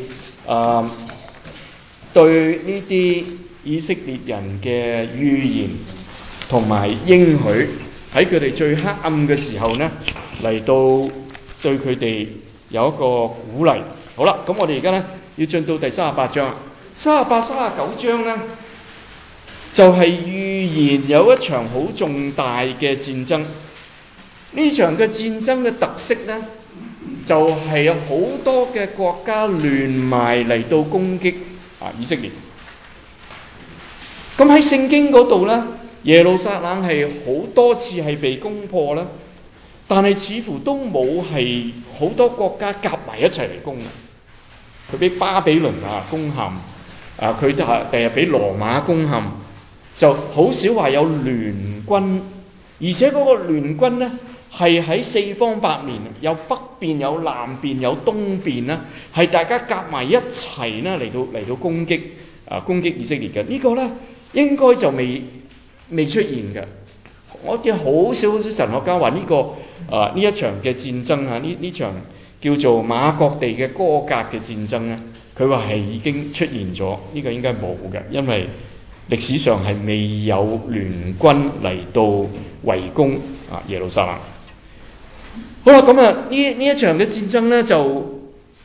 對呢啲以色列人嘅預言同埋應許，喺佢哋最黑暗嘅時候呢，嚟到對佢哋有一個鼓勵。好啦，咁我哋而家呢要進到第38章，38、39章呢就係預言有一場好重大嘅戰爭。呢場嘅戰爭嘅特色呢，就係有好多嘅國家聯埋嚟到攻擊以色列。咁喺聖經嗰度呢，耶路撒冷係好多次係被攻破啦，但係似乎都冇係好多國家夾埋一齊嚟攻嘅。佢俾巴比倫攻陷，佢第日俾羅馬攻陷，就好少話有聯軍而且嗰個聯軍呢，係喺四方八面，有北邊、有南邊、有東邊啦，係大家夾埋一齊呢嚟到攻擊以色列嘅。呢個呢，應該就未出現嘅。我見好少神學家話呢一場嘅戰爭啊，呢場叫做馬各地嘅歌革嘅戰爭呢，佢話係已經出現咗，呢個應該冇嘅，因為歷史上係未有聯軍嚟到圍攻耶路撒冷。好啦，咁呢一場嘅戰爭呢，就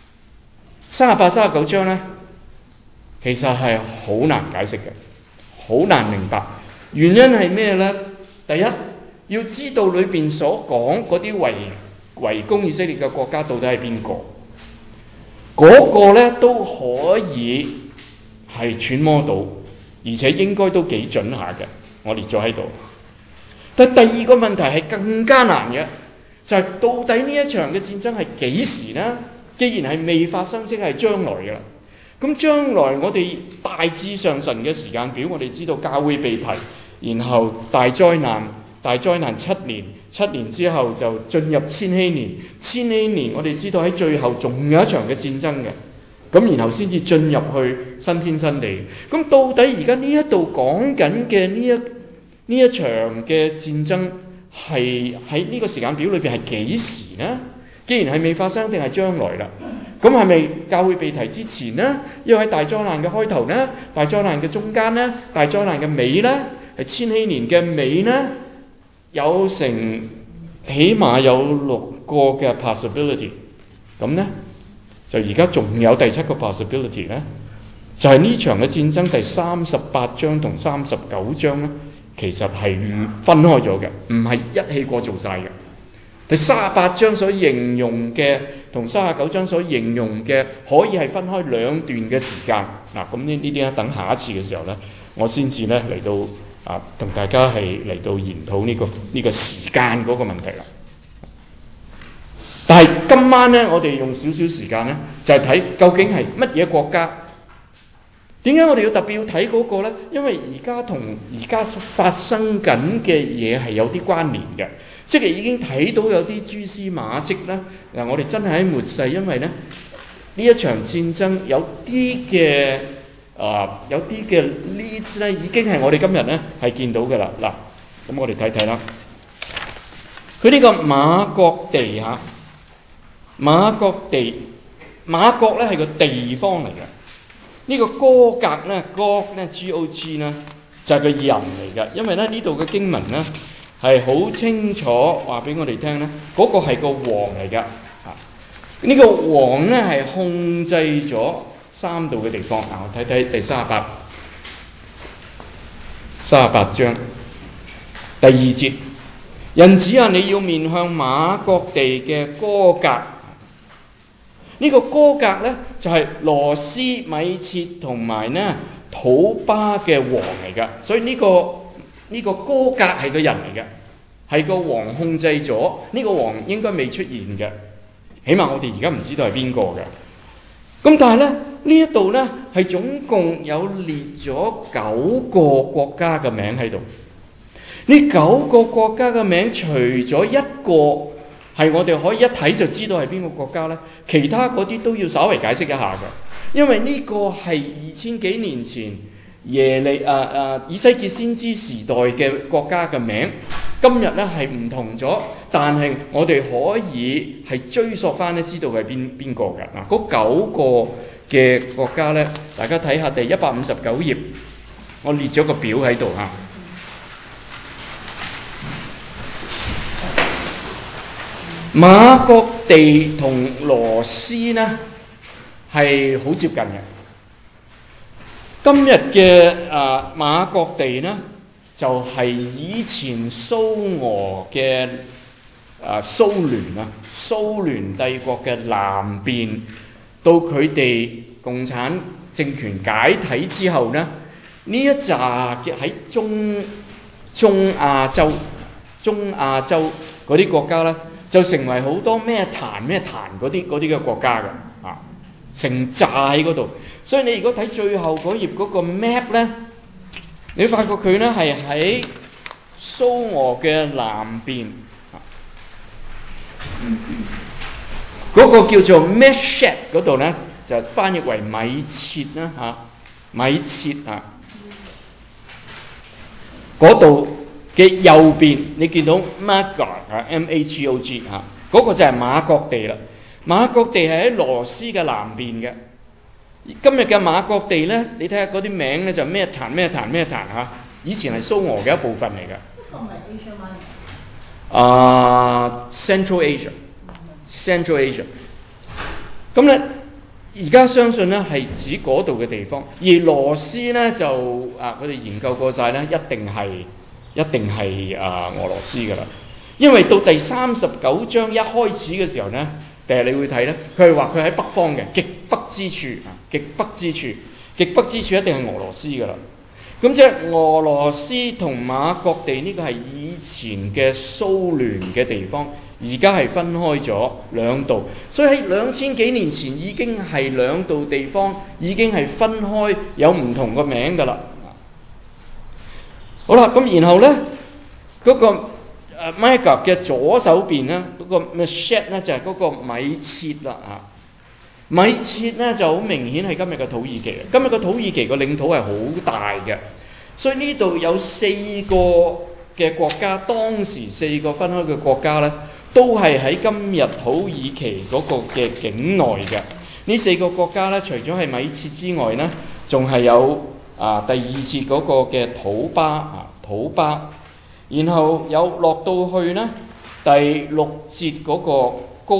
38、39章呢，其實係好難解釋嘅，好難明白。原因係咩呢？第一，要知道裏邊所講嗰啲圍攻以色列嘅國家到底係邊個？嗰個呢都可以係揣摩到，而且應該都幾準下嘅。我列咗喺度。但第二個問題係更加難嘅，就係到底呢一場嘅戰爭係幾時呢？既然係未發生，即係將來嘅啦。咁將來我哋大致上神嘅時間表，我哋知道教會被提。然後大災難7年，7年之後就進入千禧年，千禧年我哋知道喺最後仲有一場嘅戰爭嘅，咁然後先至進入去新天新地。咁到底而家呢一度講緊嘅呢一場嘅戰爭係喺呢個時間表裏邊係幾時呢？既然係未發生，定係將來啦？咁係咪教會被提之前呢？要喺大災難嘅開頭呢？大災難嘅中間呢？大災難嘅尾呢？係千禧年嘅尾呢？有成起碼有6個嘅 possibility。咁呢就而家仲有第7個 possibility 呢，就係呢場嘅戰爭第38章同39章呢，其實係分開咗嘅，唔係一氣過做晒嘅。第38章所形容嘅同39章所形容嘅可以係分開兩段嘅時間。嗱，咁呢啲咧，等下一次嘅時候呢，我先至呢嚟到同大家係嚟到研討呢個時間嗰個問題啦。但係今晚呢，我哋用少少時間呢，就係睇究竟係乜嘢國家。點解我哋要特別要睇嗰個呢？因為而家同而家發生緊嘅嘢係有啲關聯嘅，即係已經睇到有啲蛛絲馬跡啦。嗱，我哋真係喺末世，因為呢一場戰爭有啲嘅leads咧，已經係我哋今日咧係見到嘅啦。嗱，咁我哋睇睇啦。佢呢個馬各地嚇，馬各咧係個地方嚟嘅。呢個歌革咧，Gog 咧 ，G-O-G 咧就係個人嚟嘅。因為咧呢度嘅經文咧係好清楚話俾我哋聽咧，嗰個係個王嚟㗎。呢個王咧係控制咗3度嘅地方。我睇睇第38章第2節，人子啊，你要面向馬各地嘅歌革。呢個歌革咧就係羅斯、米設同埋呢土巴嘅王嚟㗎。所以呢個歌革係個人嚟嘅，係個王控制咗。呢個王應該未出現嘅。起碼我哋而家唔知道係邊個嘅。咁但係咧呢一度咧係總共有列咗9個國家嘅名喺度。呢9個國家嘅名，除咗一個係我哋可以一睇就知道係邊個國家咧，其他嗰啲都要稍微解釋一下嘅。因為呢個係2000幾年前以西結先知時代嘅國家嘅名，今日咧係唔同咗，但係我哋可以係追溯翻咧，知道係邊個㗎。嗱，嗰9個嘅國家咧，大家睇下第159頁，我列咗個表喺度嚇。馬各地同羅斯呢係好接近嘅。今日嘅馬各地呢，就係以前蘇俄嘅蘇聯帝國嘅南邊，到佢哋共產政權解體之後呢，呢一紮嘅喺中亞洲嗰啲國家呢，就成為好多咩壇嗰啲嘅國家嘅成扎喺嗰度。所以你如果睇最後嗰頁嗰個 map 呢，你發覺佢呢係喺蘇俄嘅南邊，嗰個叫做 Meshed 嗰度咧，就翻譯為米設啦嚇，米設啊，嗰度嘅右邊你見到 Magog 啊 ，Magog 嚇，嗰個就係馬各地啦。馬各地係喺羅斯嘅南邊嘅。今日嘅馬各地咧，你睇下嗰啲名咧就咩壇咩壇咩壇嚇，以前係蘇俄嘅一部分嚟嘅。Central Asia。咁咧，而家相信咧係指嗰度嘅地方，而羅斯咧就佢哋研究過晒咧，一定係俄羅斯噶啦，因為到第39章一開始嘅時候咧，第日你會睇咧，佢係話佢喺北方嘅極北之處啊，極北之處一定係俄羅斯噶啦。咁即係俄羅斯同馬各地呢個係以前嘅蘇聯嘅地方，而家係分開咗兩度，所以喺2000幾年前已經係兩度地方已經係分開有唔同個名噶啦。好啦，咁然後咧嗰個Magog 嘅左手邊咧，嗰個 Meshed 咧就係嗰個米設啦啊。米設咧就好明顯係今日嘅土耳其。今日嘅土耳其個領土係好大嘅，所以呢度有4個嘅國家，當時4個分開嘅國家咧，都係喺今日土耳其嗰個嘅境內嘅。呢4個國家咧，除咗係米設之外咧，仲係有第2節嗰個嘅土巴，然後有落到去咧第6節嗰個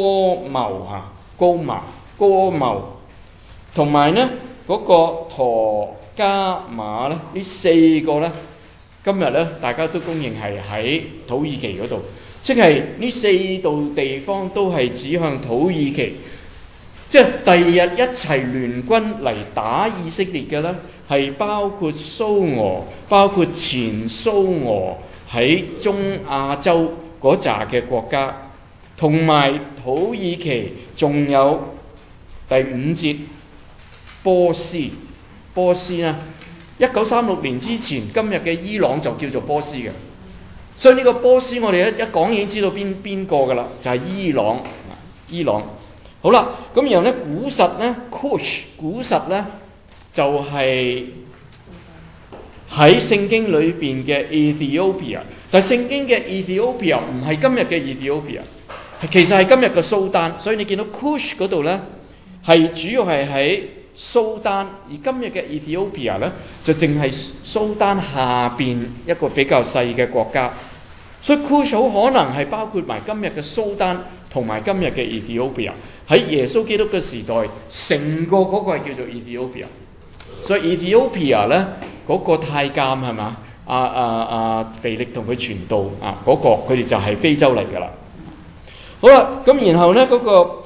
哥謀，同埋咧嗰個陀加馬咧，呢4個咧，今日咧大家都公認係喺土耳其嗰度，即係呢4度地方都係指向土耳其，即係第二日一齊聯軍嚟打以色列嘅咧，係包括蘇俄，包括前蘇俄喺中亞洲嗰紮嘅國家，同埋土耳其，仲有第5節波斯呢，1936年之前，今日嘅伊朗就叫做波斯嘅，所以呢個波斯我哋一講已經知道邊個㗎啦，就係伊朗。好啦，咁然後咧古實咧 Kush 咧就係喺聖經裏邊嘅 Ethiopia， 但係聖經嘅 Ethiopia 唔係今日嘅 Ethiopia， 其實係今日嘅蘇丹，所以你見到 Kush 嗰度咧係主要係喺蘇丹，而今日嘅 Ethiopia 咧就淨係蘇丹下邊一個比較細嘅國家，所以 Kush 好可能係包括埋今日嘅蘇丹同埋今日嘅 Ethiopia。喺耶穌基督嘅時代，成個嗰個係叫做 Ethiopia， 所以 Ethiopia 咧嗰個太監係嘛？腓力同佢傳道嗰個佢哋就係非洲嚟㗎啦。好啦，咁然後咧嗰個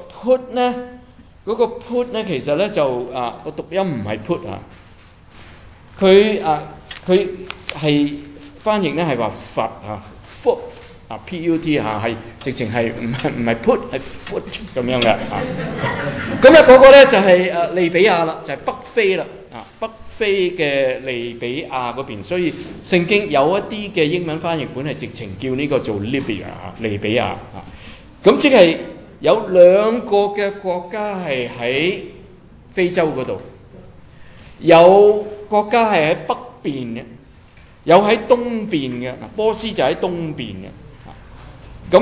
put 咧其實咧就個讀音唔係 put 佢係翻譯咧係話佛foot put 係直情係唔係 put 係 foot 咁樣嘅咁咧嗰個咧就係利比亞啦，就係北非啦北非嘅利比亞嗰邊，所以聖經有一啲嘅英文翻譯本係直情叫呢個做 Libya 利比亞咁即係有2個嘅國家係喺非洲嗰度，有國家係喺北邊嘅，有喺東邊嘅波斯就喺東邊嘅。咁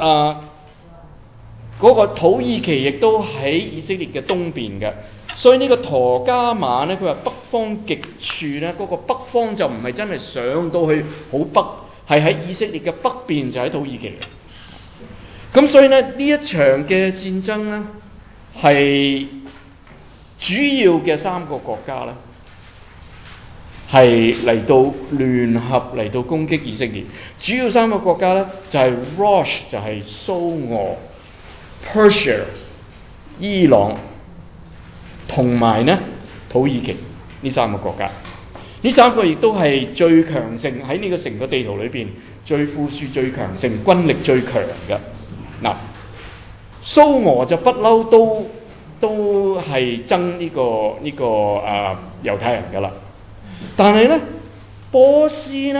嗰個土耳其亦都喺以色列嘅東邊嘅，所以呢個陀加馬咧，佢話北方極處咧，嗰個北方就唔係真係上到去好北，係喺以色列嘅北邊，就喺土耳其。咁所以咧呢一場嘅戰爭咧，係主要嘅3個國家咧，係嚟到聯合嚟到攻擊以色列。主要3個國家咧就係 Rosh 就係蘇俄、Persia 伊朗同埋咧土耳其呢3個國家。呢3個亦都係最強盛喺呢個成個地圖裏邊最富庶、最強盛、軍力最強嘅。嗱，蘇俄就不嬲都係憎呢個猶太人噶啦。但係咧，波斯咧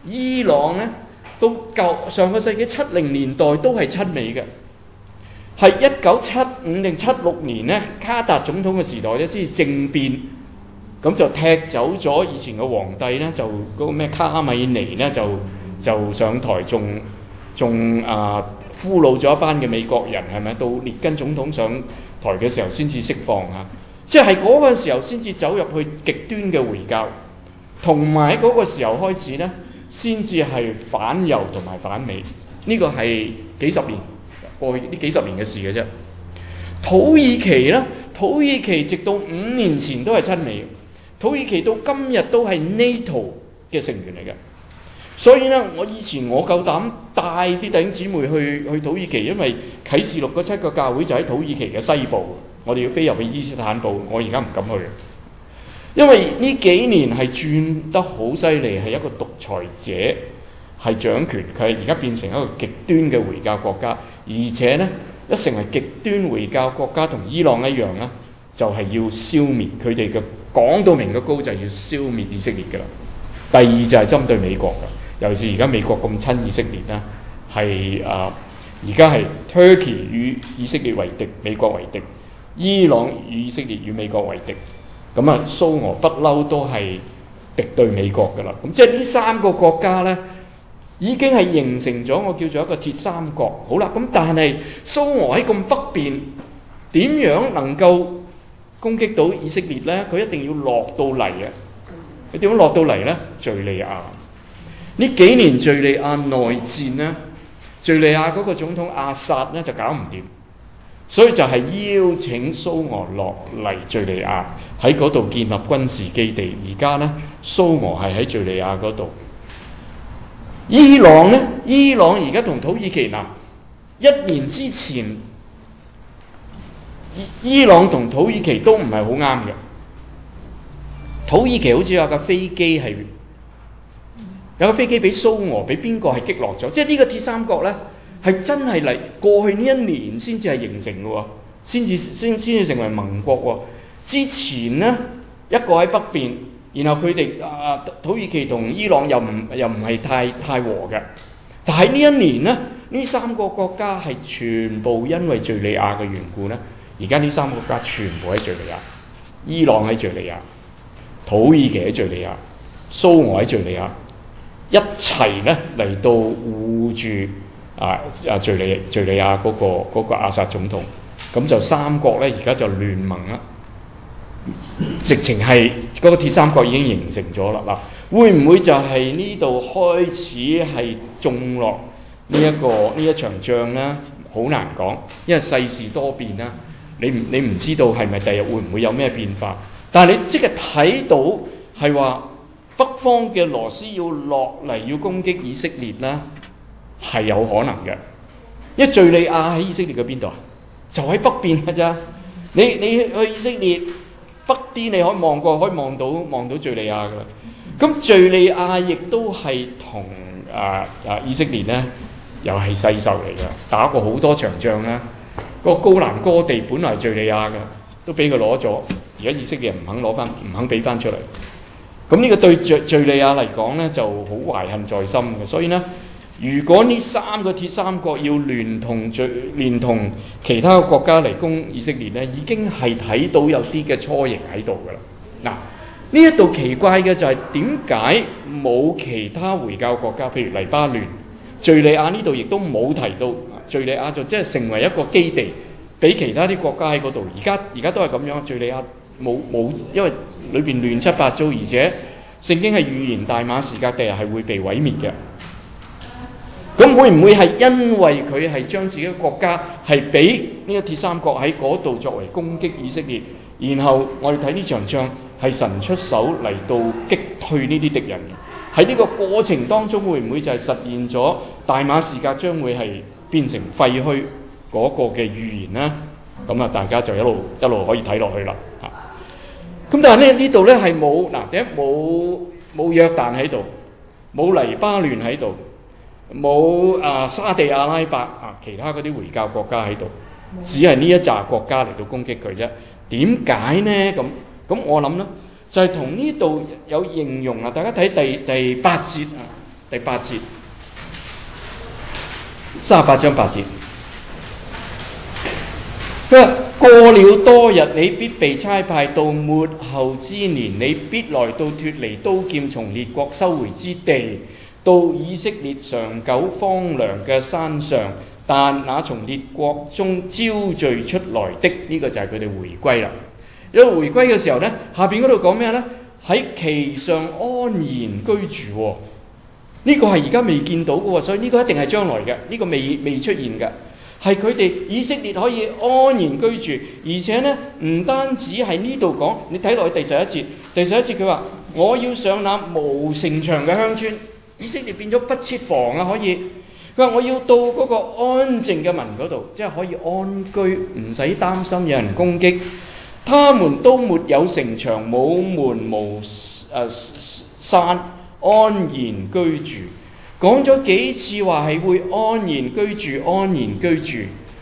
伊朗呢，到上個世紀70年代都係親美嘅，係1975定76年呢，卡達總統嘅時代呢先至政變，咁就踢走咗以前嘅皇帝呢，就嗰個咩卡米尼呢，就上台仲俘虜咗一班嘅美國人，係咪？到列根總統上台嘅時候先至釋放啊！即係嗰個時候先至走入去極端嘅回教，同埋嗰個時候開始呢，先至係反猶同埋反美。呢個係幾十年過去呢幾十年嘅事嘅啫。土耳其呢，土耳其直到5年前都係親美，土耳其到今日都係 NATO 嘅成員嚟嘅。所以呢，我夠膽帶啲弟兄姊妹去土耳其，因為啟示錄嗰7個教會就喺土耳其嘅西部，我哋要飛入去伊斯坦布，我而家唔敢去，因為呢幾年係轉得好犀利，係一個獨裁者係掌權，佢係而家變成一個極端嘅回教國家，而且呢，一成為極端回教國家同伊朗一樣呢，就係要消滅佢哋嘅，講到明嘅高就係要消滅以色列㗎啦。第二就係針對美國㗎。尤其是而家美國咁親以色列啦，係而家係 Turkey 與以色列為敵，美國為敵；伊朗與以色列與美國為敵。咁啊，蘇俄不嬲都係敵對美國㗎啦。咁即係呢3個國家呢，已經係形成咗我叫做一個鐵三角。好啦，咁但係蘇俄喺咁北邊，點樣能夠攻擊到以色列呢？佢一定要落到嚟啊！佢點樣落到嚟呢？敍利亞。呢幾年敍利亞內戰呢，敍利亞嗰個總統阿薩呢就搞唔掂，所以就係邀請蘇俄落嚟敍利亞喺嗰度建立軍事基地。而家呢，蘇俄係喺敍利亞嗰度。伊朗呢，伊朗而家同土耳其嗱，1年之前，伊朗同土耳其都唔係好啱嘅。土耳其好似有架飛機係。有個飛機俾蘇俄俾邊個係擊落咗？即係呢個鐵三角呢，係真係嚟過去呢1年先至係形成嘅喎，先至成為盟國喎。之前呢，一個喺北邊，然後佢哋土耳其同伊朗又唔係太和嘅。但係呢1年呢，呢3個國家係全部因為敍利亞嘅緣故呢，而家呢3個國家全部喺敍利亞，伊朗喺敍利亞，土耳其喺敍利亞，蘇俄喺敍利亞。一齊咧嚟到護住敍利亞嗰個阿薩總統，咁就3國咧而家就聯盟啦，直情係嗰個鐵三角已經形成咗啦。嗱，會唔會就係呢度開始係種落呢一場仗咧？好難講，因為世事多變啦，你唔知道係咪第日會唔會有咩變化？但係你即係睇到係話。北方嘅羅斯要落嚟要攻擊以色列啦，係有可能嘅。因為敍利亞喺以色列嘅邊度啊？就喺北邊㗎咋。你去以色列北啲，你可以望過，可以望到敍利亞㗎啦。咁敍利亞亦都係同以色列呢，又係世仇嚟㗎，打過好多場仗啦。個高蘭戈地本來係敍利亞㗎，都俾佢攞咗，而家以色列人唔肯俾翻出嚟。咁呢個對敍利亞嚟講呢，就好懷恨在心嘅，所以呢，如果呢3個鐵三角要聯同其他嘅國家嚟攻以色列呢，已經係睇到有啲嘅雛形喺度㗎啦。嗱，呢一度奇怪嘅就係點解冇其他回教國家，譬如黎巴嫩、敍利亞呢度亦都冇提到，敍利亞就即係成為一個基地，俾其他啲國家喺嗰度。而家都係咁樣，敍利亞冇，因為裏邊亂七八糟，而且聖經係預言大馬士革第日係會被毀滅嘅。咁會唔會係因為佢係將自己嘅國家係俾呢個鐵三角喺嗰度作為攻擊以色列，然後我哋睇呢場仗係神出手嚟到擊退呢啲敵人嘅？喺呢個過程當中，會唔會就係實現咗大馬士革將會係變成廢墟嗰個嘅預言呢？咁啊，大家就一路可以睇落去啦。咁但係呢度咧係冇第一冇約旦喺度，冇黎巴嫩喺度，冇沙地阿拉伯其他嗰啲回教國家喺度，只係呢一紮國家嚟到攻擊佢啫。點解呢？咁我諗咧就係同呢度有形容啊！大家睇第8節啊， 第8節，38章8節。佢話：過了多日，你必被差派到末後之年，你必來到脫離刀劍從列國收回之地，到以色列長久荒涼嘅山上。但那從列國中招聚出來的，呢個就係佢哋回歸啦。因為回歸嘅時候呢，下邊嗰度講咩呢？喺其上安然居住喎。呢個係而家未見到嘅喎，所以呢個一定係將來嘅，呢個未出現嘅。係佢哋以色列可以安然居住，而且呢唔單止係呢度講，你睇落去第11節，第11節佢話：我要上那無城牆嘅鄉村，以色列變咗不設防啊！可以，佢話我要到嗰個安靜嘅民嗰度，即係可以安居，唔使擔心有人攻擊。他們都沒有城牆，冇門無山，安然居住。講咗幾次話係會安然居住，安然居住。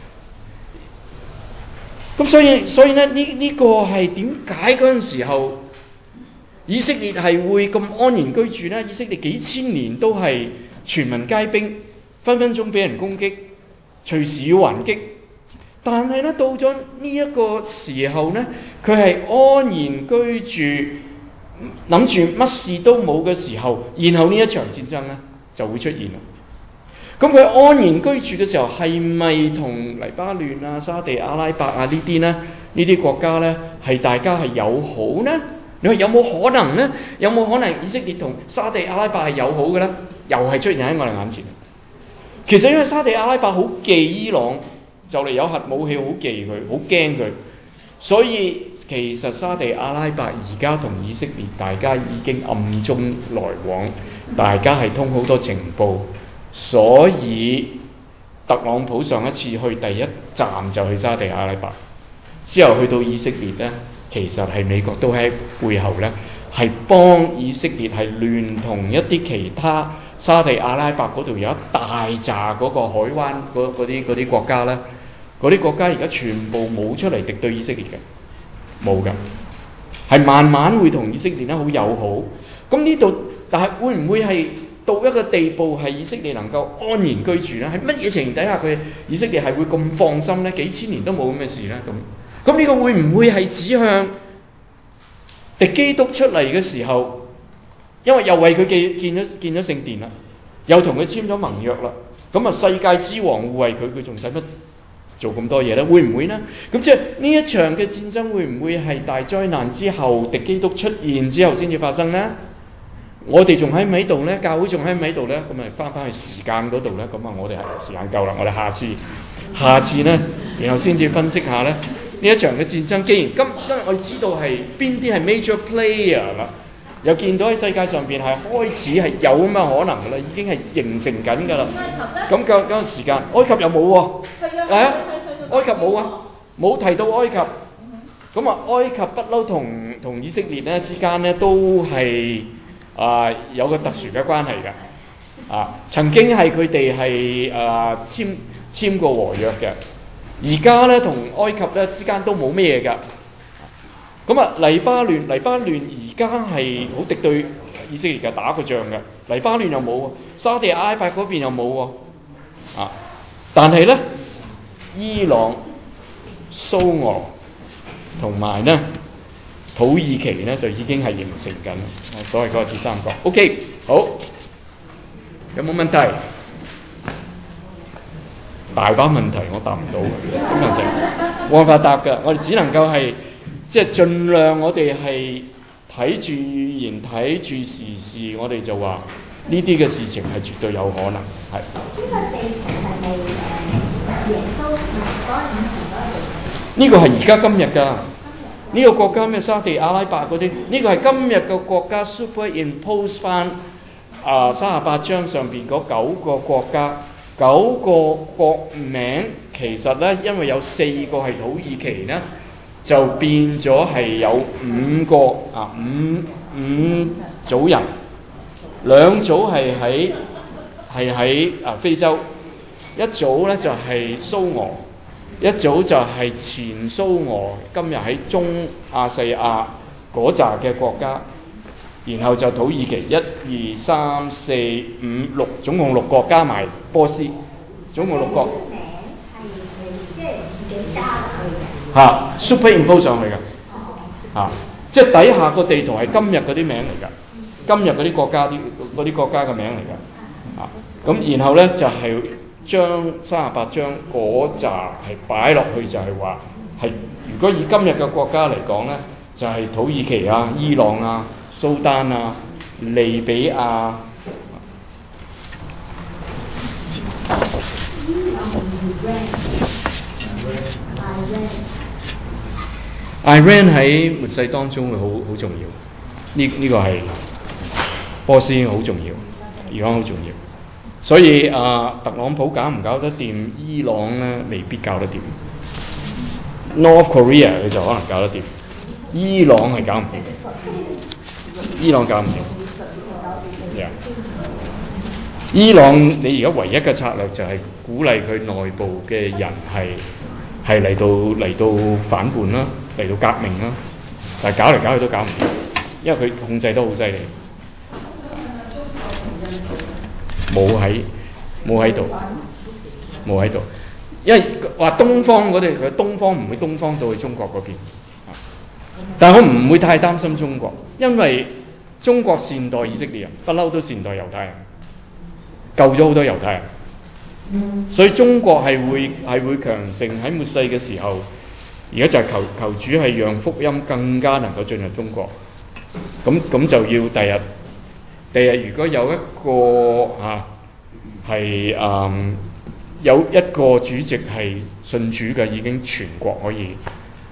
咁所以咧呢個係點解嗰陣時候以色列係會咁安然居住呢？以色列幾千年都係全民皆兵，分分鐘俾人攻擊，隨時要還擊。但係咧到咗呢一個時候呢，佢係安然居住，諗住乜事都冇嘅時候，然後呢一場戰爭呢就會出現啦。咁佢安然居住嘅時候，係咪同黎巴嫩啊、沙地阿拉伯啊呢啲呢？呢啲國家呢，係大家係友好呢？你話有冇可能呢？有冇可能以色列同沙地阿拉伯係友好嘅呢？又係出現喺我哋眼前。其實因為沙地阿拉伯好忌伊朗，就嚟有核武器，好忌佢，好驚佢，所以其實沙地阿拉伯而家同以色列大家已經暗中來往，大家係通好多情報，所以特朗普上一次去第一站就去沙地阿拉伯，之後去到以色列呢，其實係美國都喺背後呢，係幫以色列係聯同一啲其他沙地阿拉伯嗰度有一大紮嗰個海灣嗰啲國家呢。嗰啲國家而家全部冇出嚟敵對以色列嘅，冇㗎，係慢慢會同以色列咧好友好。咁呢度，但係會唔會係到一個地步係以色列能夠安然居住呢？喺乜嘢情形底下佢以色列係會咁放心呢？幾千年都冇咁嘅事呢？咁呢個會唔會係指向敵基督出嚟嘅時候？因為又為佢建咗聖殿啦，又同佢簽咗盟約啦。咁啊，世界之王護衛佢仲使乜做咁多嘢呢？會唔會呢？咁即係呢一場嘅戰爭會唔會係大災難之後敵基督出現之後先至發生呢？我哋仲喺唔喺度呢？教會仲喺唔喺度呢？咁咪翻去時間嗰度呢？咁啊，我哋係時間夠啦，我哋下次呢，然後先至分析下呢一場嘅戰爭。既然因為我哋知道係邊啲係 major player 啦，又見到喺世界上邊係開始係有咁嘅可能㗎啦，已經係形成緊㗎啦。咁嗰個時間，埃及又冇喎，係啊，埃及冇啊，冇提到埃及。咁啊，埃及不嬲同以色列咧之間咧都係有個特殊嘅關係㗎。曾經係佢哋係簽過和約嘅，而家咧同埃及咧之間都冇咩嘢㗎。咁啊，黎巴嫩而家係好敵對以色列嘅，打過仗嘅。黎巴嫩又冇喎，沙地阿拉伯嗰邊又冇喎。但係咧，伊朗、蘇俄同埋咧土耳其咧就已經係形成緊所謂嗰個鐵三角。OK， 好，有冇問題？大把問題我答唔到嘅，啲問題冇辦法答㗎，我哋只能夠係即係盡量我哋係睇住語言睇住時事，我哋就話呢啲嘅事情係絕對有可能係。呢個地圖係咪耶穌嗰以前嗰個地圖？呢個係而家今日㗎。呢個國家咩沙地阿拉伯嗰啲，呢個係今日嘅國家 superimpose 翻38章上邊嗰9個國家，9個國名其實咧，因為有4個係土耳其咧，就變咗係有5個五組人，2組係喺非洲，一組咧就係蘇俄，一組就係前蘇俄，今日喺中亞細亞嗰扎嘅國家， 然後就土耳其1、2、3、4、5、6，總共6個，加埋波斯，總共6個。 即係自己加落去嘅。 superimpose 上去嘅。即係底下個地圖係今日嗰啲名嚟㗎，今日嗰啲國家嘅名嚟㗎。咁然後咧就係將38章嗰扎係擺落去，就係話係如果以今日嘅國家嚟講咧，就係土耳其啊、伊朗啊、蘇丹啊、利比亞。Iran 喺末世當中會好重要，呢個係波斯好重要，伊朗好重要，所以特朗普搞唔搞得掂伊朗咧？未必搞得掂。North Korea 佢就可能搞得掂，伊朗係搞唔掂，伊朗搞唔掂。伊朗你而家唯一嘅策略就係鼓勵佢內部嘅人係嚟到反叛啦，嚟到革命啦，但係搞嚟搞去都搞唔掂，因為佢控制得好犀利。冇喺度，因為話東方嗰啲，佢東方唔會東方到去中國嗰邊，但係我唔會太擔心中國，因為中國善待以色列人，不嬲都善待猶太人，救咗好多猶太人，所以中國係會強盛喺末世嘅時候。而家就係求主係讓福音更加能夠進入中國，咁就要第日如果有一個係有一個主席係信主嘅，已經全國可以，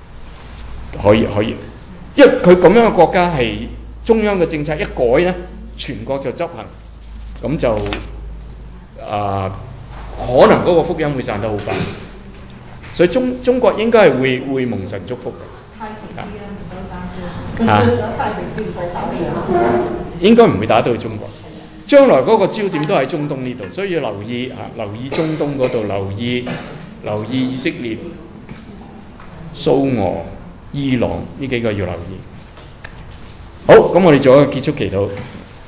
因為佢咁樣嘅國家係中央嘅政策一改咧，全國就執行，咁就可能嗰個福音會散得好快。所以中國應該係會蒙神祝福嘅，應該唔會打到去中國。將來嗰個焦點都喺中東呢度，所以要留意中東嗰度，留意以色列、蘇俄、伊朗呢幾個要留意。好，咁我哋做一個結束祈禱。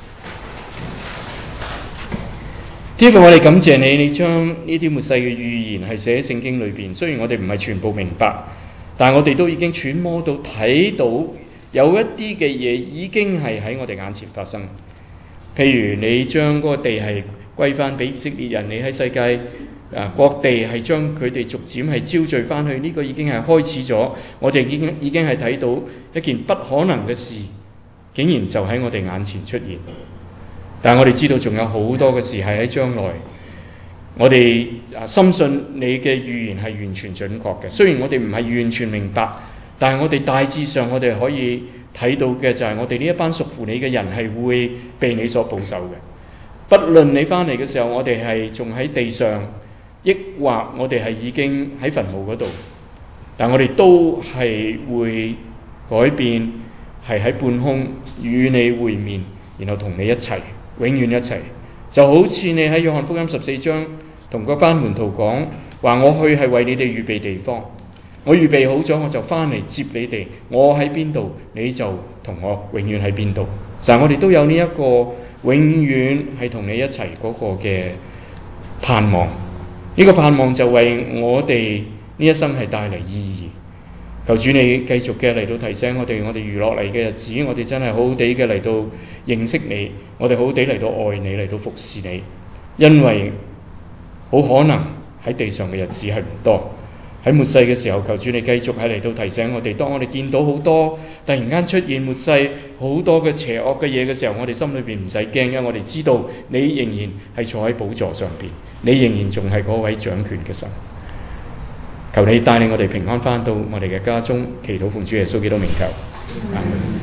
天父，我哋感謝你，你將呢啲末世嘅預言係寫喺聖經裏邊。雖然我哋唔係全部明白，但係我哋都已經揣摩到睇到有一啲嘅嘢已經係喺我哋眼前發生。譬如你將嗰個地係歸翻俾以色列人，你喺世界各地係將佢哋逐漸係招聚翻去，呢個已經係開始咗。我哋已經係睇到一件不可能嘅事，竟然就喺我哋眼前出現。但係我哋知道仲有好多嘅事係喺將來，我哋深信你嘅預言係完全準確嘅。雖然我哋唔係完全明白，但係我哋大致上我哋可以睇到嘅就係我哋呢一班屬乎你嘅人係會被你所保守嘅。不論你翻嚟嘅時候，我哋係仲喺地上，抑或我哋係已經喺墳墓嗰度，但我哋都係會改變，係喺半空與你會面，然後同你一齊。永遠一齊，就好似你喺約翰福音14章同嗰班門徒講話，我去係為你哋預備地方，我預備好咗，我就翻嚟接你哋。我喺邊度，你就同我永遠喺邊度。就係我哋都有呢一個永遠係同你一齊嗰個嘅盼望。呢個盼望就為我哋呢一生係帶嚟意義。求主你繼續嘅嚟到提醒我哋餘落嚟嘅日子，我哋真係好好地嘅嚟到認識你，我哋好好地嚟到愛你，嚟到服侍你。因為好可能喺地上嘅日子係唔多，喺末世嘅時候，求主你繼續喺嚟到提醒我哋。當我哋見到好多突然間出現末世好多嘅邪惡嘅嘢嘅時候，我哋心裏邊唔使驚，因為我哋知道你仍然係坐喺寶座上邊，你仍然仲係嗰位掌權嘅神。求你帶領我哋平安返到我哋嘅家中，祈禱奉主耶穌基督名求。